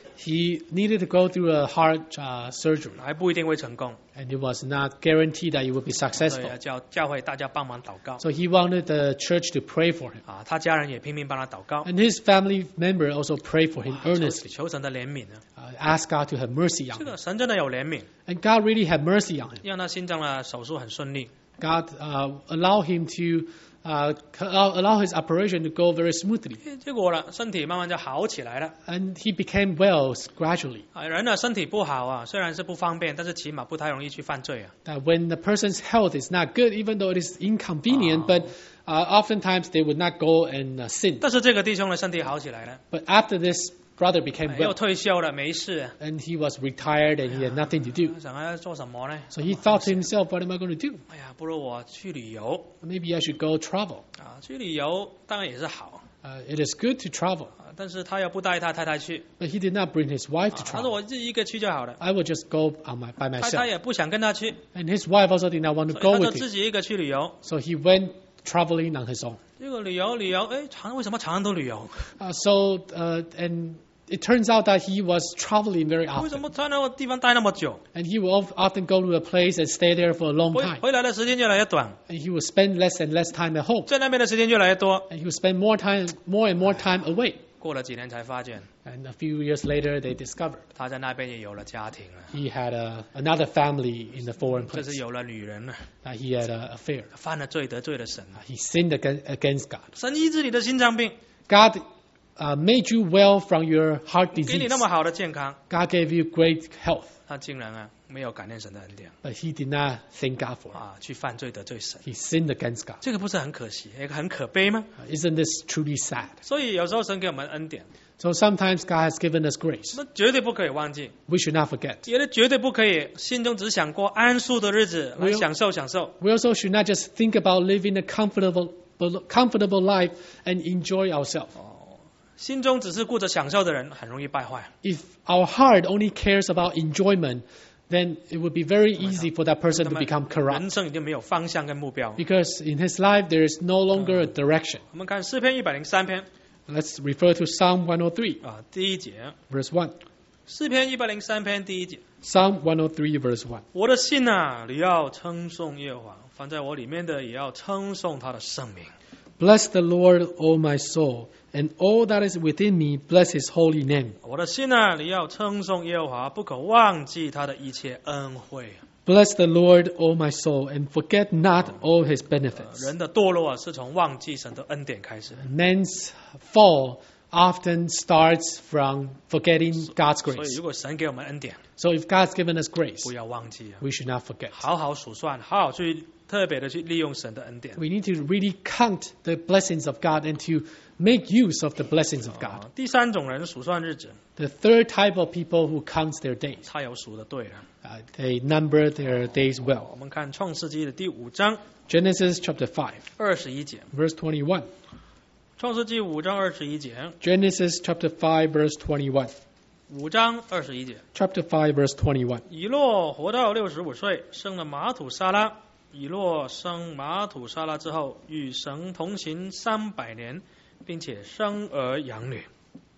He needed to go through a heart uh, surgery, 还不一定会成功， and it was not guaranteed that it would be 所 successful. 以要叫教会大家帮忙祷告。 So he wanted the church to pray for him, 啊，他家人也拼命帮他祷告， and his family member also prayed for him 求 earnestly, 求神的怜悯呢。 uh, asked God to have mercy 这 on him, 个神真的有怜悯， and God really had mercy on him. 让他心脏的手术很顺利。 God uh, allowed him to uh, allow, allow his operation to go very smoothly, 结果呢，身体慢慢就好起来了。 and he became well gradually. 啊，人的身体不好啊，虽然是不方便，但是起码不太容易去犯罪啊。 That when the person's health is not good, even though it is inconvenient, but uh, oftentimes they would not go and uh, sin. 但是这个弟兄的身体好起来了， But after this, brother became 哎又 well, 退休了，没事啊。 and he was retired and he had nothing to do. 想要做什么呢？ So he thought to himself, what am I going to do? 哎呀，不如我去旅游 Maybe I should go travel. 啊。去旅游当然也是好 Uh, it is good to travel. 啊，但是他又不带他太太去， But he did not bring his wife 啊 to 他说 travel. 我自己一个去就好了。 I would just go on my, by 太太 myself. 也不想跟他去， And his wife also did not want to 所以 go 他就 with 自 him. 己一个去旅游。 So he went traveling on his own. 结果旅游旅游，哎，常为什么常常都旅游？ Uh, so, uh, and it turns out that he was traveling very 为什 often. 么在那个地方待那么久？ And he will of- often go to a place and stay there for a long 回 time. 回来的时间越来越短， And he will spend less and less time at home. 在那边的时间越来越多。 And he will spend more time, more and more time away. 过了几年才发现， And a few years later, they discovered 他在那边也有了家庭了， he had a, another family in the foreign 这是 place. 有了女人了， That he had an affair. 犯了罪，得罪了神。 He sinned against, against God. 神医治你的心脏病， God uh, made you well from your heart 给你 disease. 那么好的健康， God gave you great health. 他竟然啊没有感念神的恩典 But he did not thank God for it. 啊，去犯罪得罪神， He sinned against God. 这个不是很可惜，也很可悲吗？ Uh, Isn't this truly sad? 所以有时候神给我们恩典， So sometimes God has given us grace. 我们绝对不可以忘记， We should not forget. 也绝对不可以心中只想过安舒的日子来 Will- 享受享受。 We also should not just think about living a comfortable, comfortable life and enjoy ourselves. 心中只是顾着享受的人，很容易败坏。 If our heart only cares about enjoyment, then it would be very easy for that person 那 to 么 become 人 corrupt. 生已经没有方向跟目标。 Because in his life, there is no longer a direction. 我们看诗篇一百零三篇 Let's refer to Psalm one oh three, 啊，第一节， verse one. 诗篇一百零三篇第一节， Psalm one oh three, verse one. 我的心啊，你要称颂耶和华，凡在我里面的也要称颂他的圣名。 Bless the Lord, O my soul, and all that is within me, bless his holy name. 我的心啊，你要称颂耶和华，不可忘记他的一切恩惠。 Bless the Lord, O my soul, and forget not all his benefits. 人的堕落啊，是从忘记神的恩典开始。 Man's fall often starts from forgetting God's 所以， grace. 如果神给我们恩典， So if God's given us grace, 不要忘记啊， we should not forget. 好好数算，好好去特别的去利用神的恩典。 We need to really count the blessings of God and to make use of the blessings of God. 啊第三种人数算日子， The third type of people who counts their days, 他有数的对了。 uh, they number their days 我 well. 们看创世纪的第五章 Genesis chapter five, 二十一节， verse twenty-one. 创世纪五章二十一节， Genesis chapter five, verse twenty-one. 五章二十一节。 Chapter five, verse twenty-one. 以诺活到六十五岁，生了马土沙拉。以诺生马土沙拉之后，与神同行三百年，并且生儿养女。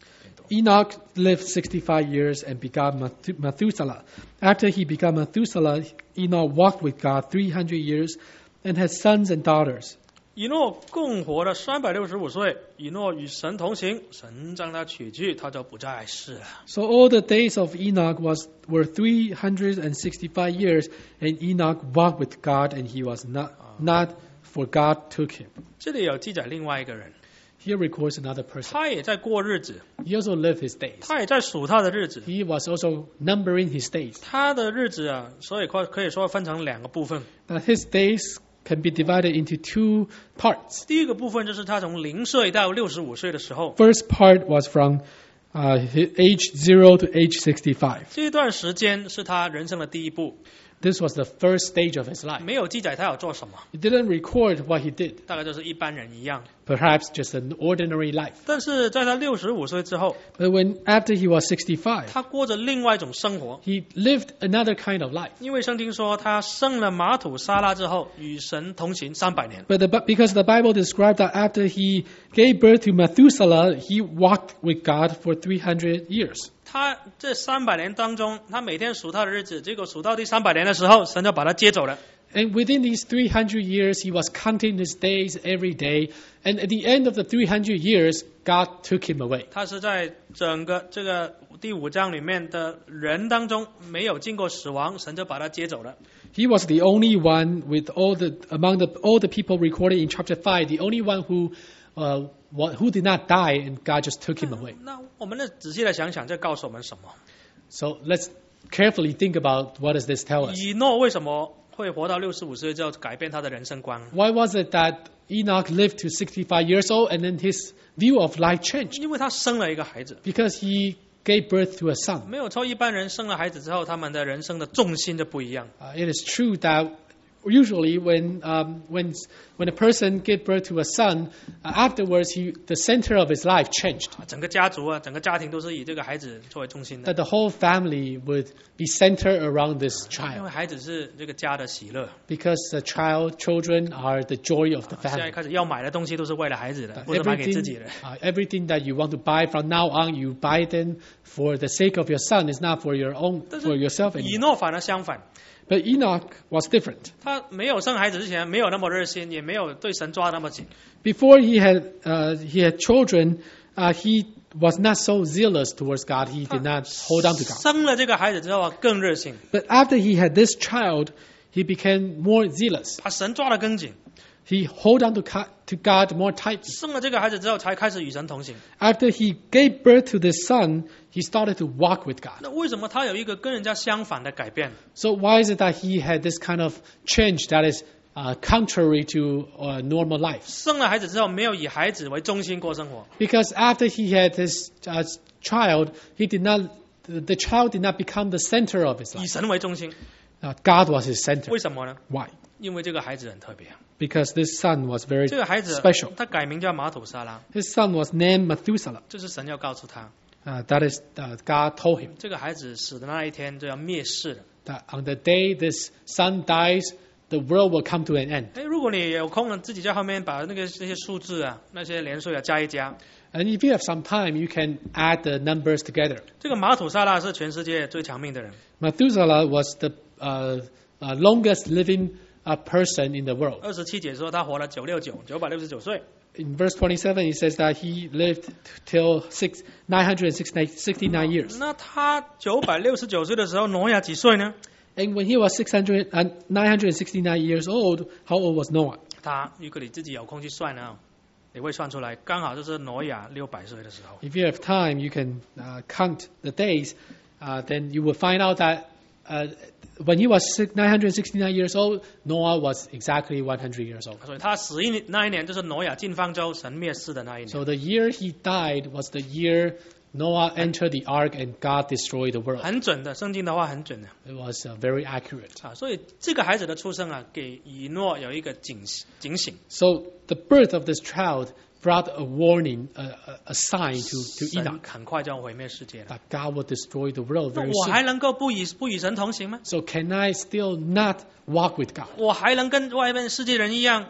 Enoch lived sixty-five years and begot Methu- Methuselah. After he begot Methuselah, Enoch walked with God three hundred years and had sons and daughters. 以诺共活了三百六十五岁，以诺与神同行，神将他取去，他就不再世了。 So all the days of Enoch was were three hundred sixty-five years, and Enoch walked with God, and he was not not for God took him. 这里有记载另外一个人， Here records another person. 他也在过日子， He also lived his days. 他也在数他的日子。 He was also numbering his days. 他的日子啊，所以可可以说分成两个部分。 Now his days can be divided into two parts. 第一个部分就是他从零岁到六十五岁的时候， First part was from uh, hi- age zero to age sixty-five. 这段时间是他人生的第一步， This was the first stage of his life. 没有记载他有做什么， He didn't record what he did, 大概就是一般人一样。 perhaps just an ordinary life. 但是在他六十五岁之后， But when after he was sixty-five, 他过着另外一种生活。 he lived another kind of life. 因为圣经说他生了马土沙拉之后，与神同行三百年。 But the, but because the Bible described that after he gave birth to Methuselah, he walked with God for three hundred years. 他这三百年当中，他每天数他的日子，结果数到第三百年的时候，神就把他接走了。 And within these three hundred years, he was counting his days every day. And at the end of the three hundred years, God took him away. 他是在整个这个第五章里面的人当中没有经过死亡，神就把他接走了。 He was the only one with all the among the all the people recorded in chapter five, the only one who uh, wa- who did not die, and God just took him away. 那我们呢仔细的想想，这告诉我们什么？ So let's carefully think about what does this tell us. 以诺为什么会活到六十五岁之后改变他的人生观？ Why was it that Enoch lived to sixty-five years old and then his view of life changed? 因为他生了一个孩子。 Because he gave birth to a son. 没有错，一般人生了孩子之后，他们的人生的重心就不一样。 Uh, it is true that usually when um, when when a person gave birth to a son, uh, afterwards he the center of his life changed. 整个家族啊，整个家庭都是以这个孩子作为中心的， That the whole family would be centered around this 因为 child 孩子是这个家的喜乐。 because the child children are the joy of the 现在 family. 开始要买的东西都是为了孩子的，不是买给自己 Everything, 的。 uh, everything that you want to buy from now on, you buy them for the sake of your son. It's not for your own 但 for 是 yourself 以 anymore. 诺反而相反， But Enoch was different. 他没有生孩子之前没有那么热心，也没有对神抓那么紧。 Before he had uh, he had children, uh, he was not so zealous towards God. He did not hold on to God. 生了这个孩子之后啊，更热心， But after he had this child, he became more zealous. 把神抓得更紧。 He hold on to God, to God more tightly. 生了这个孩子之后，才开始与神同行。 After he gave birth to this son, he started to walk with God. 那为什么他有一个跟人家相反的改变？ So why is it that he had this kind of change that is uh, contrary to uh, normal life? 生了孩子之后，没有以孩子为中心过生活， Because after he had this uh, child, he did not. The the child did not become the center of his 以 life. 神为中心。 Uh, God was his center. 为什么呢？ Why? 因为这个孩子很特别。 Because this son was very 这个孩子 special. 他改名叫马土沙拉， His son was named Methuselah. 这是神要告诉他， Uh, that is, uh, God told him 这个孩子死的那一天就要灭世了。 that on the day this son dies, the world will come to an end. 哎，如果你有空了，自己在后面把那个这些数字啊、那些年岁啊加一加。 And if you have some time, you can add the numbers together. 这个马土沙拉是全世界最长命的人， Methuselah was the uh, uh, longest living uh, person in the world. 二十七节说他活了九六九，九百六十九岁。 In verse twenty-seven, it says that he lived till six, nine hundred sixty-nine years. 那他九百六十九岁的时候，挪亚几岁呢？ And when he was six hundred, uh, nine hundred sixty-nine years old, how old was Noah? 他如果你自己有空去算呢，你会算出来，刚好就是挪亚六百岁的时候。 If you have time, you can uh, count the days. Uh, then you will find out that uh, when he was nine hundred sixty-nine years old, Noah was exactly one hundred years old. 所以他死一年那一年就是挪亚进方舟，神灭世的那一年。 So the year he died was the year Noah entered the ark and God destroyed the world. 很准的，圣经的话很准的 It was uh, very accurate. 啊。所以这个孩子的出生啊，给以诺有一个警警醒。 So the birth of this child brought a warning, a, a, a sign to, to 神 Enoch 很快就要毁灭世界了。 that God will destroy the world 那 very 我还 soon. 能够不与不与神同行吗？ So can I still not walk with God? 我还能跟外面世界人一样，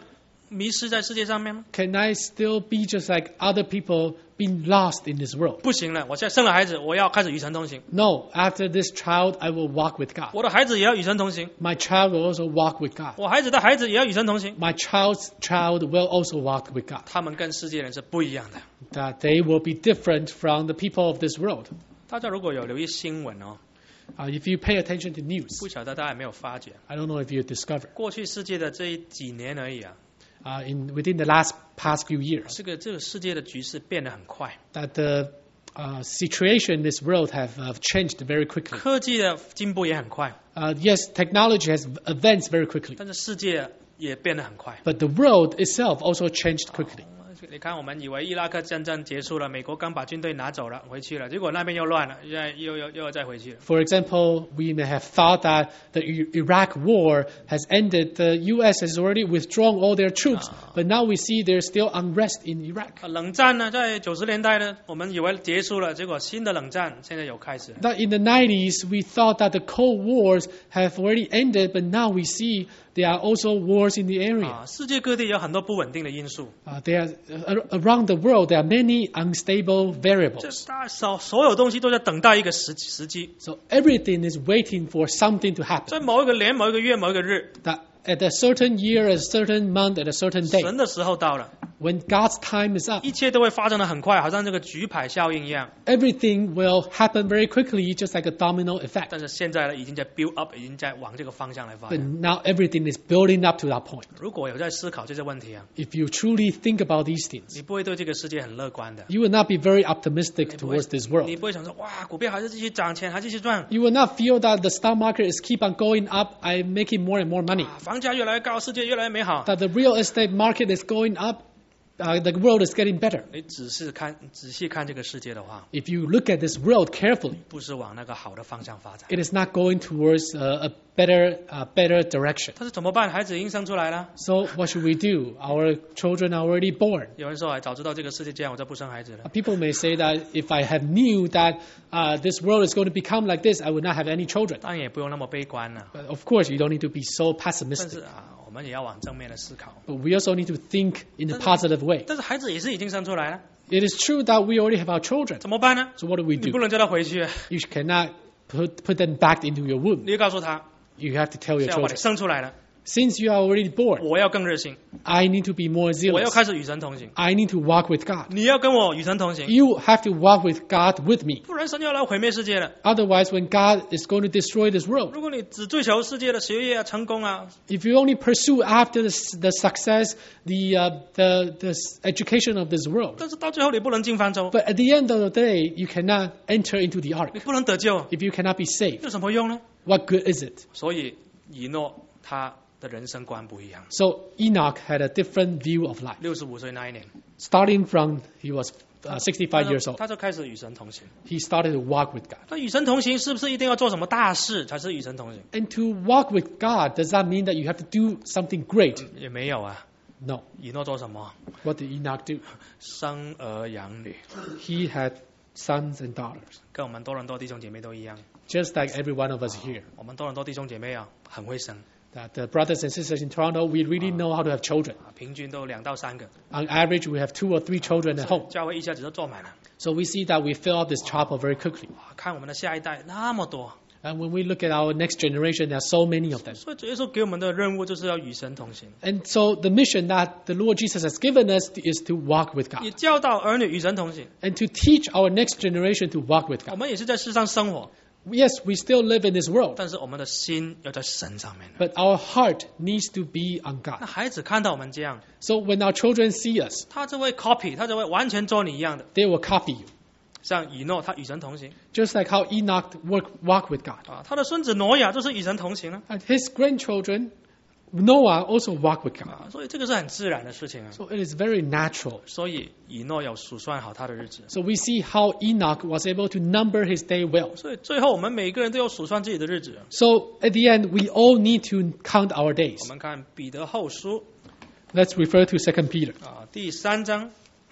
迷失在世界上面吗？ Can I still be just like other people being lost in this world? 不行了，我现在生了孩子，我要开始与神同行。 No, after this child, I will walk with God. 我的孩子也要与神同行， My child will also walk with God. 我孩子的孩子也要与神同行。 My child's child will also walk with God. 他们跟世界人是不一样的。 That they will be different from the people of this world. 大家如果有留意新闻哦， Uh, if you pay attention to news, 不晓得大家有没有发觉， I don't know if you discovered, 过去世界的这几年而已啊， uh, in within the last past few years, 这个这个世界的局势变得很快， that the uh, situation in this world have uh, changed very quickly. 科技的进步也很快， Uh, yes, technology has advanced very quickly, 但是世界也变得很快。 but the world itself also changed quickly. 你看，我们以为伊拉克战争结束了，美国刚把军队拿走了，回去了，结果那边又乱了，现在又又又要再回去了。 For example, we may have thought that the I- Iraq war has ended. The U S has already withdrawn all their troops, but now we see there's still unrest in Iraq. 啊冷战呢，在九十年代呢，我们以为结束了，结果新的冷战现在有开始了。 That in the nineties, we thought that the Cold Wars have already ended, but now we see there are also wars in the area. 啊，世界各地有很多不稳定的因素， Uh, there are, uh, around the world, there are many unstable 这 variables. 大所所有东西都在等待一个时时机， So everything is waiting for something to happen. 在某一个年、某一个月、某一个日， That at a certain year, a certain month, at a certain day, 神的时候到了， when God's time is up, 一切都会发生的很快，好像这个举牌效应一样。 everything will happen very quickly, just like a domino effect. 但是现在呢，已经在 build up，已经在往这个方向来发 But 展。 now everything is building up to that point. 如果有在思考这些问题啊， If you truly think about these things, 你不会对这个世界很乐观的。 you will not be very optimistic 不会 towards this world. 你不会想说哇，股票还是继续涨，钱还继续赚， You will not feel that the stock market is keep on going up. I'm making more and more money. 啊房价越来越高，世界越来越美好。 That the real estate market is going up. Uh, the world is getting better. 你仔细看，仔细看这个世界的话， If you look at this world carefully, 不是往那个好的方向发展。 it is not going towards uh, a better, uh, better direction. 但是怎么办？孩子已经生出来了。 So what should we do? Our children are already born. 有人说，哎，早知道这个世界这样，我就不生孩子了。 People may say that if I have knew that uh, this world is going to become like this, I would not have any children. 当然也不用那么悲观了。 But of course, you don't need to be so 但 pessimistic. 是啊，我们也要往正面的思考。 But we also need to think in a positive way. 但是孩子也是已经生出来了， It is true that we already have our children. 怎么办呢？ So what do we 你 do? 不能叫他回去啊， You cannot put, put them back into your womb. 你要告诉他， You have to tell your 现在我把你 children, 生出来了， since you are already born, 我要更热心， I need to be more 我要 zealous. 开始与神同行。 I need to walk with God. 你要跟我与神同行， You have to walk with God with me. 不然神要来毁灭世界了。 Otherwise, when God is going to destroy this world, 如果你只追求世界的学业啊、成功啊， if you only pursue after the, the success, the, uh, the, the education of this world, 但是到最后你不能进方舟， but at the end of the day, you cannot enter into the 你 ark. 不能得救， If you cannot be saved, 有什么用呢？ what good is it? 所以以诺他的人生观不一样。 So Enoch had a different view of life. 六十五岁那一年， Starting from he was uh, 他 sixty-five 就 years old, 他就开始与神同行。 he started to walk with God. 那与神同行是不是一定要做什么大事才是与神同行？ And to walk with God, does that mean that you have to do something great? 也没有啊。 No. 以诺做什么？ What did Enoch do? 生儿养女， He had sons and daughters, 跟我们多伦多弟兄姐妹都一样。 just like every one of us here. 我们多伦多弟兄姐妹啊，很会生 That the brothers and sisters in Toronto, we really know how to have children. 啊，平均都两到三个， On average, we have two or three children at home. 教会一下子就坐满了。 So we see that we fill up this chapel very quickly. 哇看我们的下一代那么多， And when we look at our next generation, there are so many of them. 所以主耶稣给我们的任务就是要与神同行， And so the mission that the Lord Jesus has given us is to walk with 也 God 教导儿女与神同行。 and to teach our next generation to walk with 我 God. 们也是在世上生活， Yes, we still live in this world, 但是我们的心要在神上面。 but our heart needs to be on 那 God. 孩子看到我们这样， So when our children see us, 他就会 copy，他就会完全做你一样的。 they will copy you. 像以诺，他与神同行 Just like how Enoch work, walk with God. 啊，他的孙子挪亚就是与神同行啊 And his grandchildren, Noah, also walk with God. 啊，所以这个是很自然的事情啊。 So it is very natural. 所以以诺有数算好他的日子， So we see how Enoch was able to number his day well. 所以最后我们每个人都要数算自己的日子。 So at the end, we all need to count our 我 days. 们看彼得后书 Let's refer to Second Peter. 啊，第三章，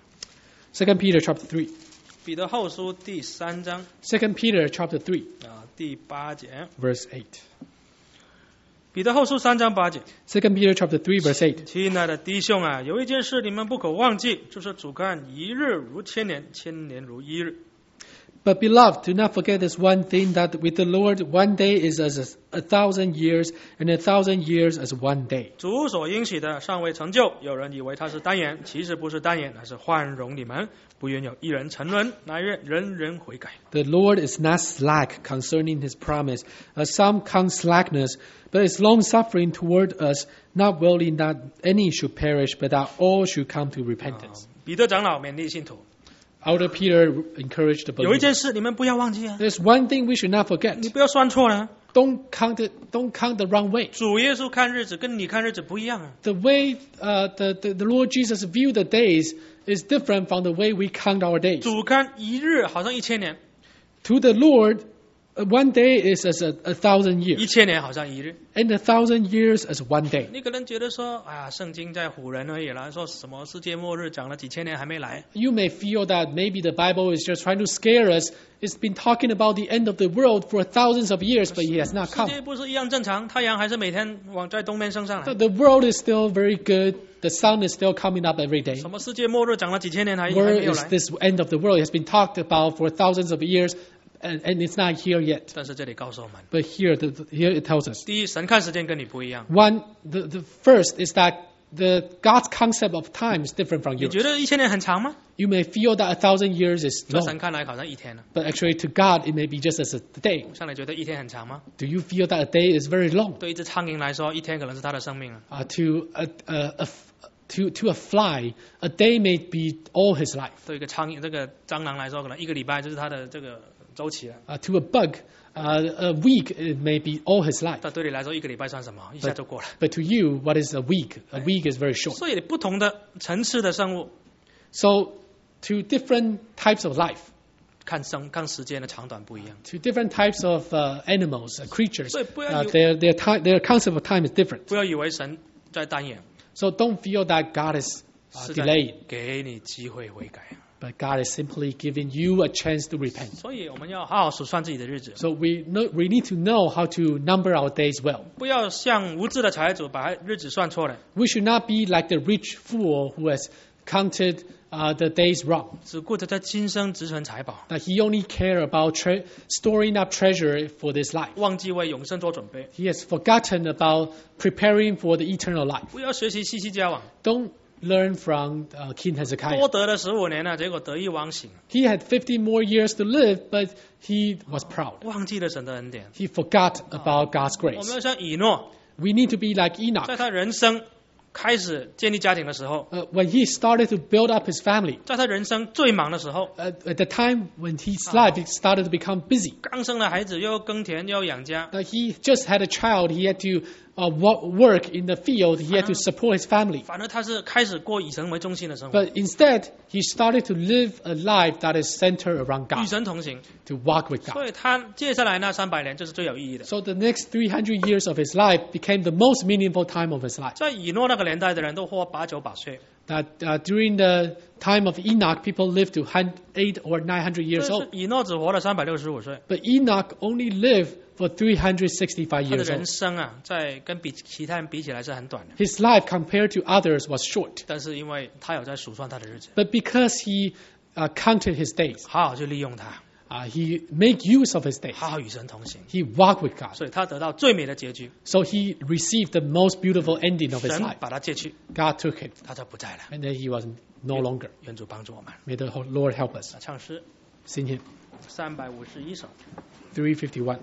Second Peter chapter three. 彼得后书第三章 Second Peter chapter three, 啊，第八节， verse eight. 彼得后书三章八节， Second Peter chapter three verse eight. 亲爱的弟兄啊，有一件事你们不可忘记，就是主看一日如千年，千年如一日。 But beloved, do not forget this one thing, that with the Lord one day is as a thousand years, and a thousand years as one day. 主所应许的尚未成就，有人以为他是单言，其实不是单言，乃是宽容你们，不愿有一人沉沦，乃愿人人悔改。 The Lord is not slack concerning his promise, as some count slackness, but is long-suffering toward us, not willing that any should perish, but that all should come to repentance. 彼得长老勉励信徒， Elder Peter encouraged the 有一 believers. 件事你们不要忘记啊， There's one thing we should not forget. 你不要算错了。 Don't count it. Don't count the wrong way. 主耶稣看日子跟你看日子不一样啊。 The way uh, the, the the Lord Jesus viewed the days is different from the way we count our days. 主看一日好像一千年， To the Lord, uh, one day is as a, a thousand 一 years, 千年好像一日。 and a thousand years as one day. 你可能觉得说，哎呀，圣经在唬人而已啦，说什么世界末日讲了几千年还没来。 You may feel that maybe the Bible is just trying to scare us. It's been talking about the end of the world for thousands of years, but it has not 世 come. 界不是一样正常，太阳还是每天往在东边升上 The, 来。 the world is still very good. The sun is still coming up every day. 什么世界末日讲了几千年还还 Where 没有 is 来？ this end of the world? It has been talked about for thousands of years, and, and it's not here yet. 但是这里告诉我们， But here, the, the- here it tells us. 第一，神看时间跟你不一样。 One, the, the first is that the God's concept of time is different from 你 yours. 觉得一千年很长吗？ You may feel that a thousand years is 在神 long, 看来好像一天了。 but actually to God it may be just as a day. 像你觉得一天很长吗？ Do you feel that a day is very long? 对一只苍蝇来说，一天可能是它的生命了。 Uh, to a, a, a, to to a fly, a day may be all his life. 对一个苍蝇，这个蟑螂来说，可能一个礼拜就是它的这个周期了。 Uh, to a bug, uh, a week it may be all his life. 但对你来说，一个礼拜算什么？一下就过了。 But to you, what is a week? A week is very short. 所以不同的层次的生物， So to different types of life, 看生看时间的长短不一样。 to different types of uh, animals, uh, creatures, 所以不要 uh, 以 their their time, their concept of time is different. 不要以为神在单眼， So don't feel that God is uh, 是在 delayed, 给你机会悔改。 but God is simply giving you a chance to repent. 所以我们要好好数算自己的日子， So we know, we need to know how to number our days well. 不要像无知的财主把日子算错了， We should not be like the rich fool who has counted uh, the days wrong. 只顾着在今生积存财宝， That he only care about tre- storing up treasure for this life. 忘记为永生做准备。 He has forgotten about preparing for the eternal life. 不要学习西西家王， Don't learn from uh, King Hezekiah. 多得了十五年了，结果得意忘形， He had fifty more years to live, but he was proud. 忘记了神的恩典。 He forgot about God's 我们 grace. 要像以诺， We need to be like 在 Enoch. 他人生开始建立家庭的时候， Uh, when he started to build up his family, 在他人生最忙的时候， uh, at the time when his life started to become busy, 刚生了孩子，又要耕田，又要养家， uh, he just had a child. He had to uh, wo- work in the field. He had to support his family. 反而他是开始过以神为中心的生活， But instead, he started to live a life that is centered around 与 God, 神同行。 to walk with 所 God. 以他接下来那三百年就是最有意义的。 So the next three hundred years of his life became the most meaningful time of his life. 在以诺那个年代的人都活八九百岁， That uh, during the time of Enoch, people lived to hun- eight or nine hundred 但 years 是 old. 以诺只活了三百六十五岁， But Enoch only lived for three hundred sixty-five 他的 years 人 old. 生啊，在跟比其他人比起来是很短的。 His life compared to others was short. 但是因为他有在数算他的日子， But because he uh, counted his days, 好好去利用它， uh, he made use of his days. 好好与神同行， He walked with God. 所以他得到最美的结局。 So he received the most beautiful ending of his 神 life. 把他借去， God took him, 他就不在了。 and then he was no longer. 愿主帮助我们。 May the Lord help us. 唱诗 Sing him. 三百五十一首。 three fifty-one.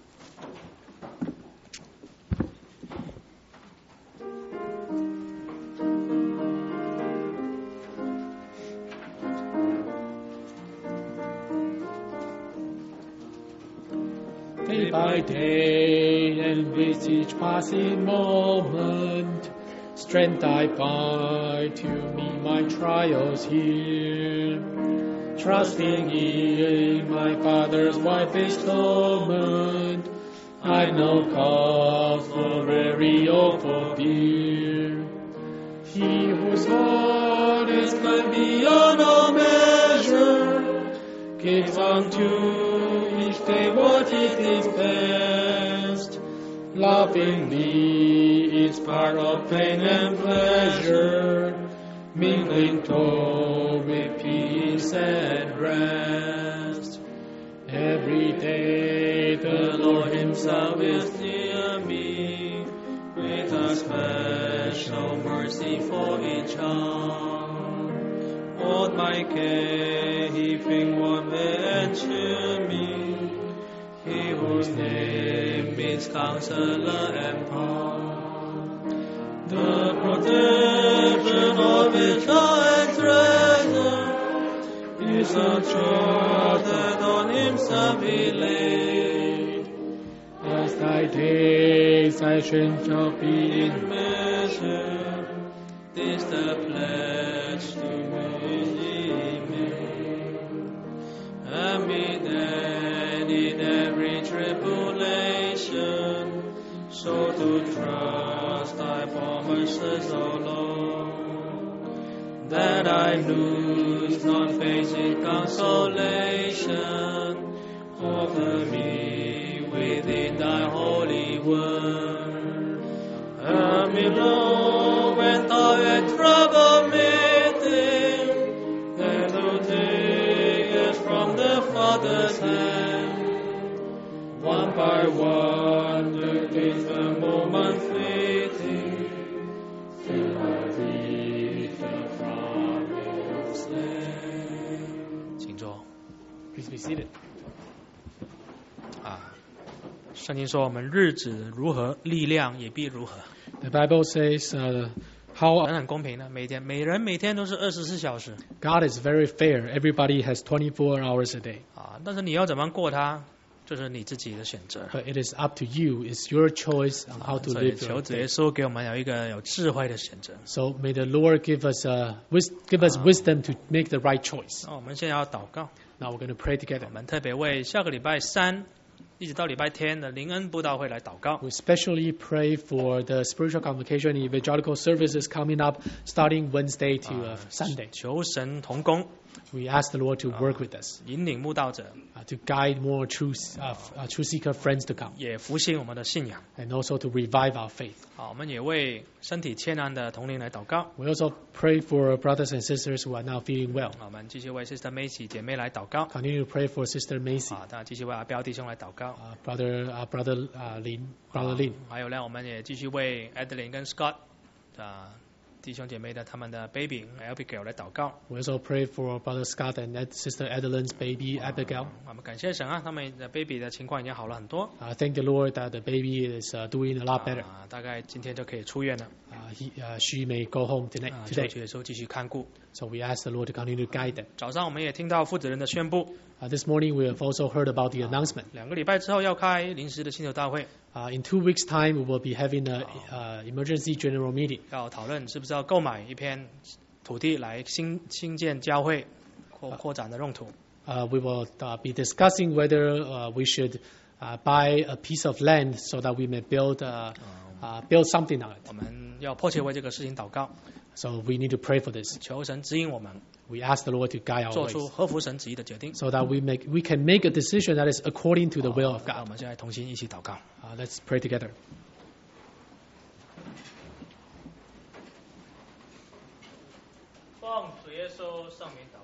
Day by day, and with each passing moment, strength I find to meet my trials here. Trusting in my Father's wide bestowment, I've no cause for worry or for fear. He whose heart is kind beyond all measure, gives unto each day what he thinks best. Lovingly, it's part of pain and pleasure, mingling toil with peace and rest. Every day the Lord Himself is near me, with a special mercy for each hour. All my care He bring warmth and cheer me, He whose name is Counselor and Power. The protection of His and treasure is a charge that on Himself He laid. As thy days thy strength shall be in measure, this the pledge to me He made. Amid and in every tribulation, so to trust thy promises, O Lord, that I lose not faith in consolation. Offer me within thy holy word. Amid low when thou and trouble meeting, that thou takest from the Father's hand, one by one the days the moment fleeting, till I reach the promised land. 请坐。 Please be seated. 啊，圣经说我们日子如何，力量也必如何。 The Bible says uh, how 人很公平的，每天每人每天都是二十四小时 God is very fair. Everybody has twenty-four hours a day. 啊，但是你要怎么过它，就是你自己的选择。 But it is up to you. It's your choice on how to 所以 live 求 your 主耶 day. 稣给我们有一个有智慧的选择。 So may the Lord give us uh, wis- give us wisdom to make the right choice. 那我们现在要祷告， Now we're going to pray 我 together. 们特别为下个礼拜三一直到礼拜天的灵恩布道会来祷告。 We especially pray for the spiritual convocation and evangelical services coming up starting Wednesday to uh, Sunday. 求神同工， We ask the Lord to work with us, 引领慕道者， uh, to guide more truth, uh, uh, truth seeker friends to come, 也复兴我们的信仰。 and also to revive our faith. 好，我们也为身体欠安的同龄来祷告。 We also pray for brothers and sisters who are now feeling well. 我们继续为 Sister Macy 姐妹来祷告。 Continue to pray for Sister Macy, 啊，当然继续为阿彪弟兄来祷告。 uh, brother, uh, brother uh, Lin, brother Lin. 还有呢，我们也继续为 Adeline 跟 Scott 啊弟兄姐妹的他们的 baby Abigail 来祷告。 We also pray for brother Scott and Ed, Sister Adeline's baby Abigail. 我们感谢神啊，他们的 baby 的情况已经好了很多。 Uh, thank the Lord that the baby is uh, doing a lot better. 啊，大概今天就可以出院了。 Uh, he, uh, she may go home tonight, 啊，求 today. 主耶稣继续看顾。 So we ask the Lord to continue to guide them. 早上我们也听到父子人的宣布， Uh, this morning we have also heard about the announcement. 两个礼拜之后要开临时的信徒大会， Uh, in two weeks' time, we will be having an uh, emergency general meeting. 要讨论是不是要购买一片土地来新新建教会扩扩展的用途。 Uh, we will uh, be discussing whether uh, we should uh, buy a piece of land so that we may build uh, uh, build something on it. 我们要迫切为这个事情祷告， So we need to pray for this. 求神指引我们 We ask the Lord to guide our 做 ways 出合乎神旨意的决定。 so that we make we can make a decision that is according to the will of 那我 God. 们现在同心一起祷告。 Uh, let's pray together. 奉主耶稣圣名祷告。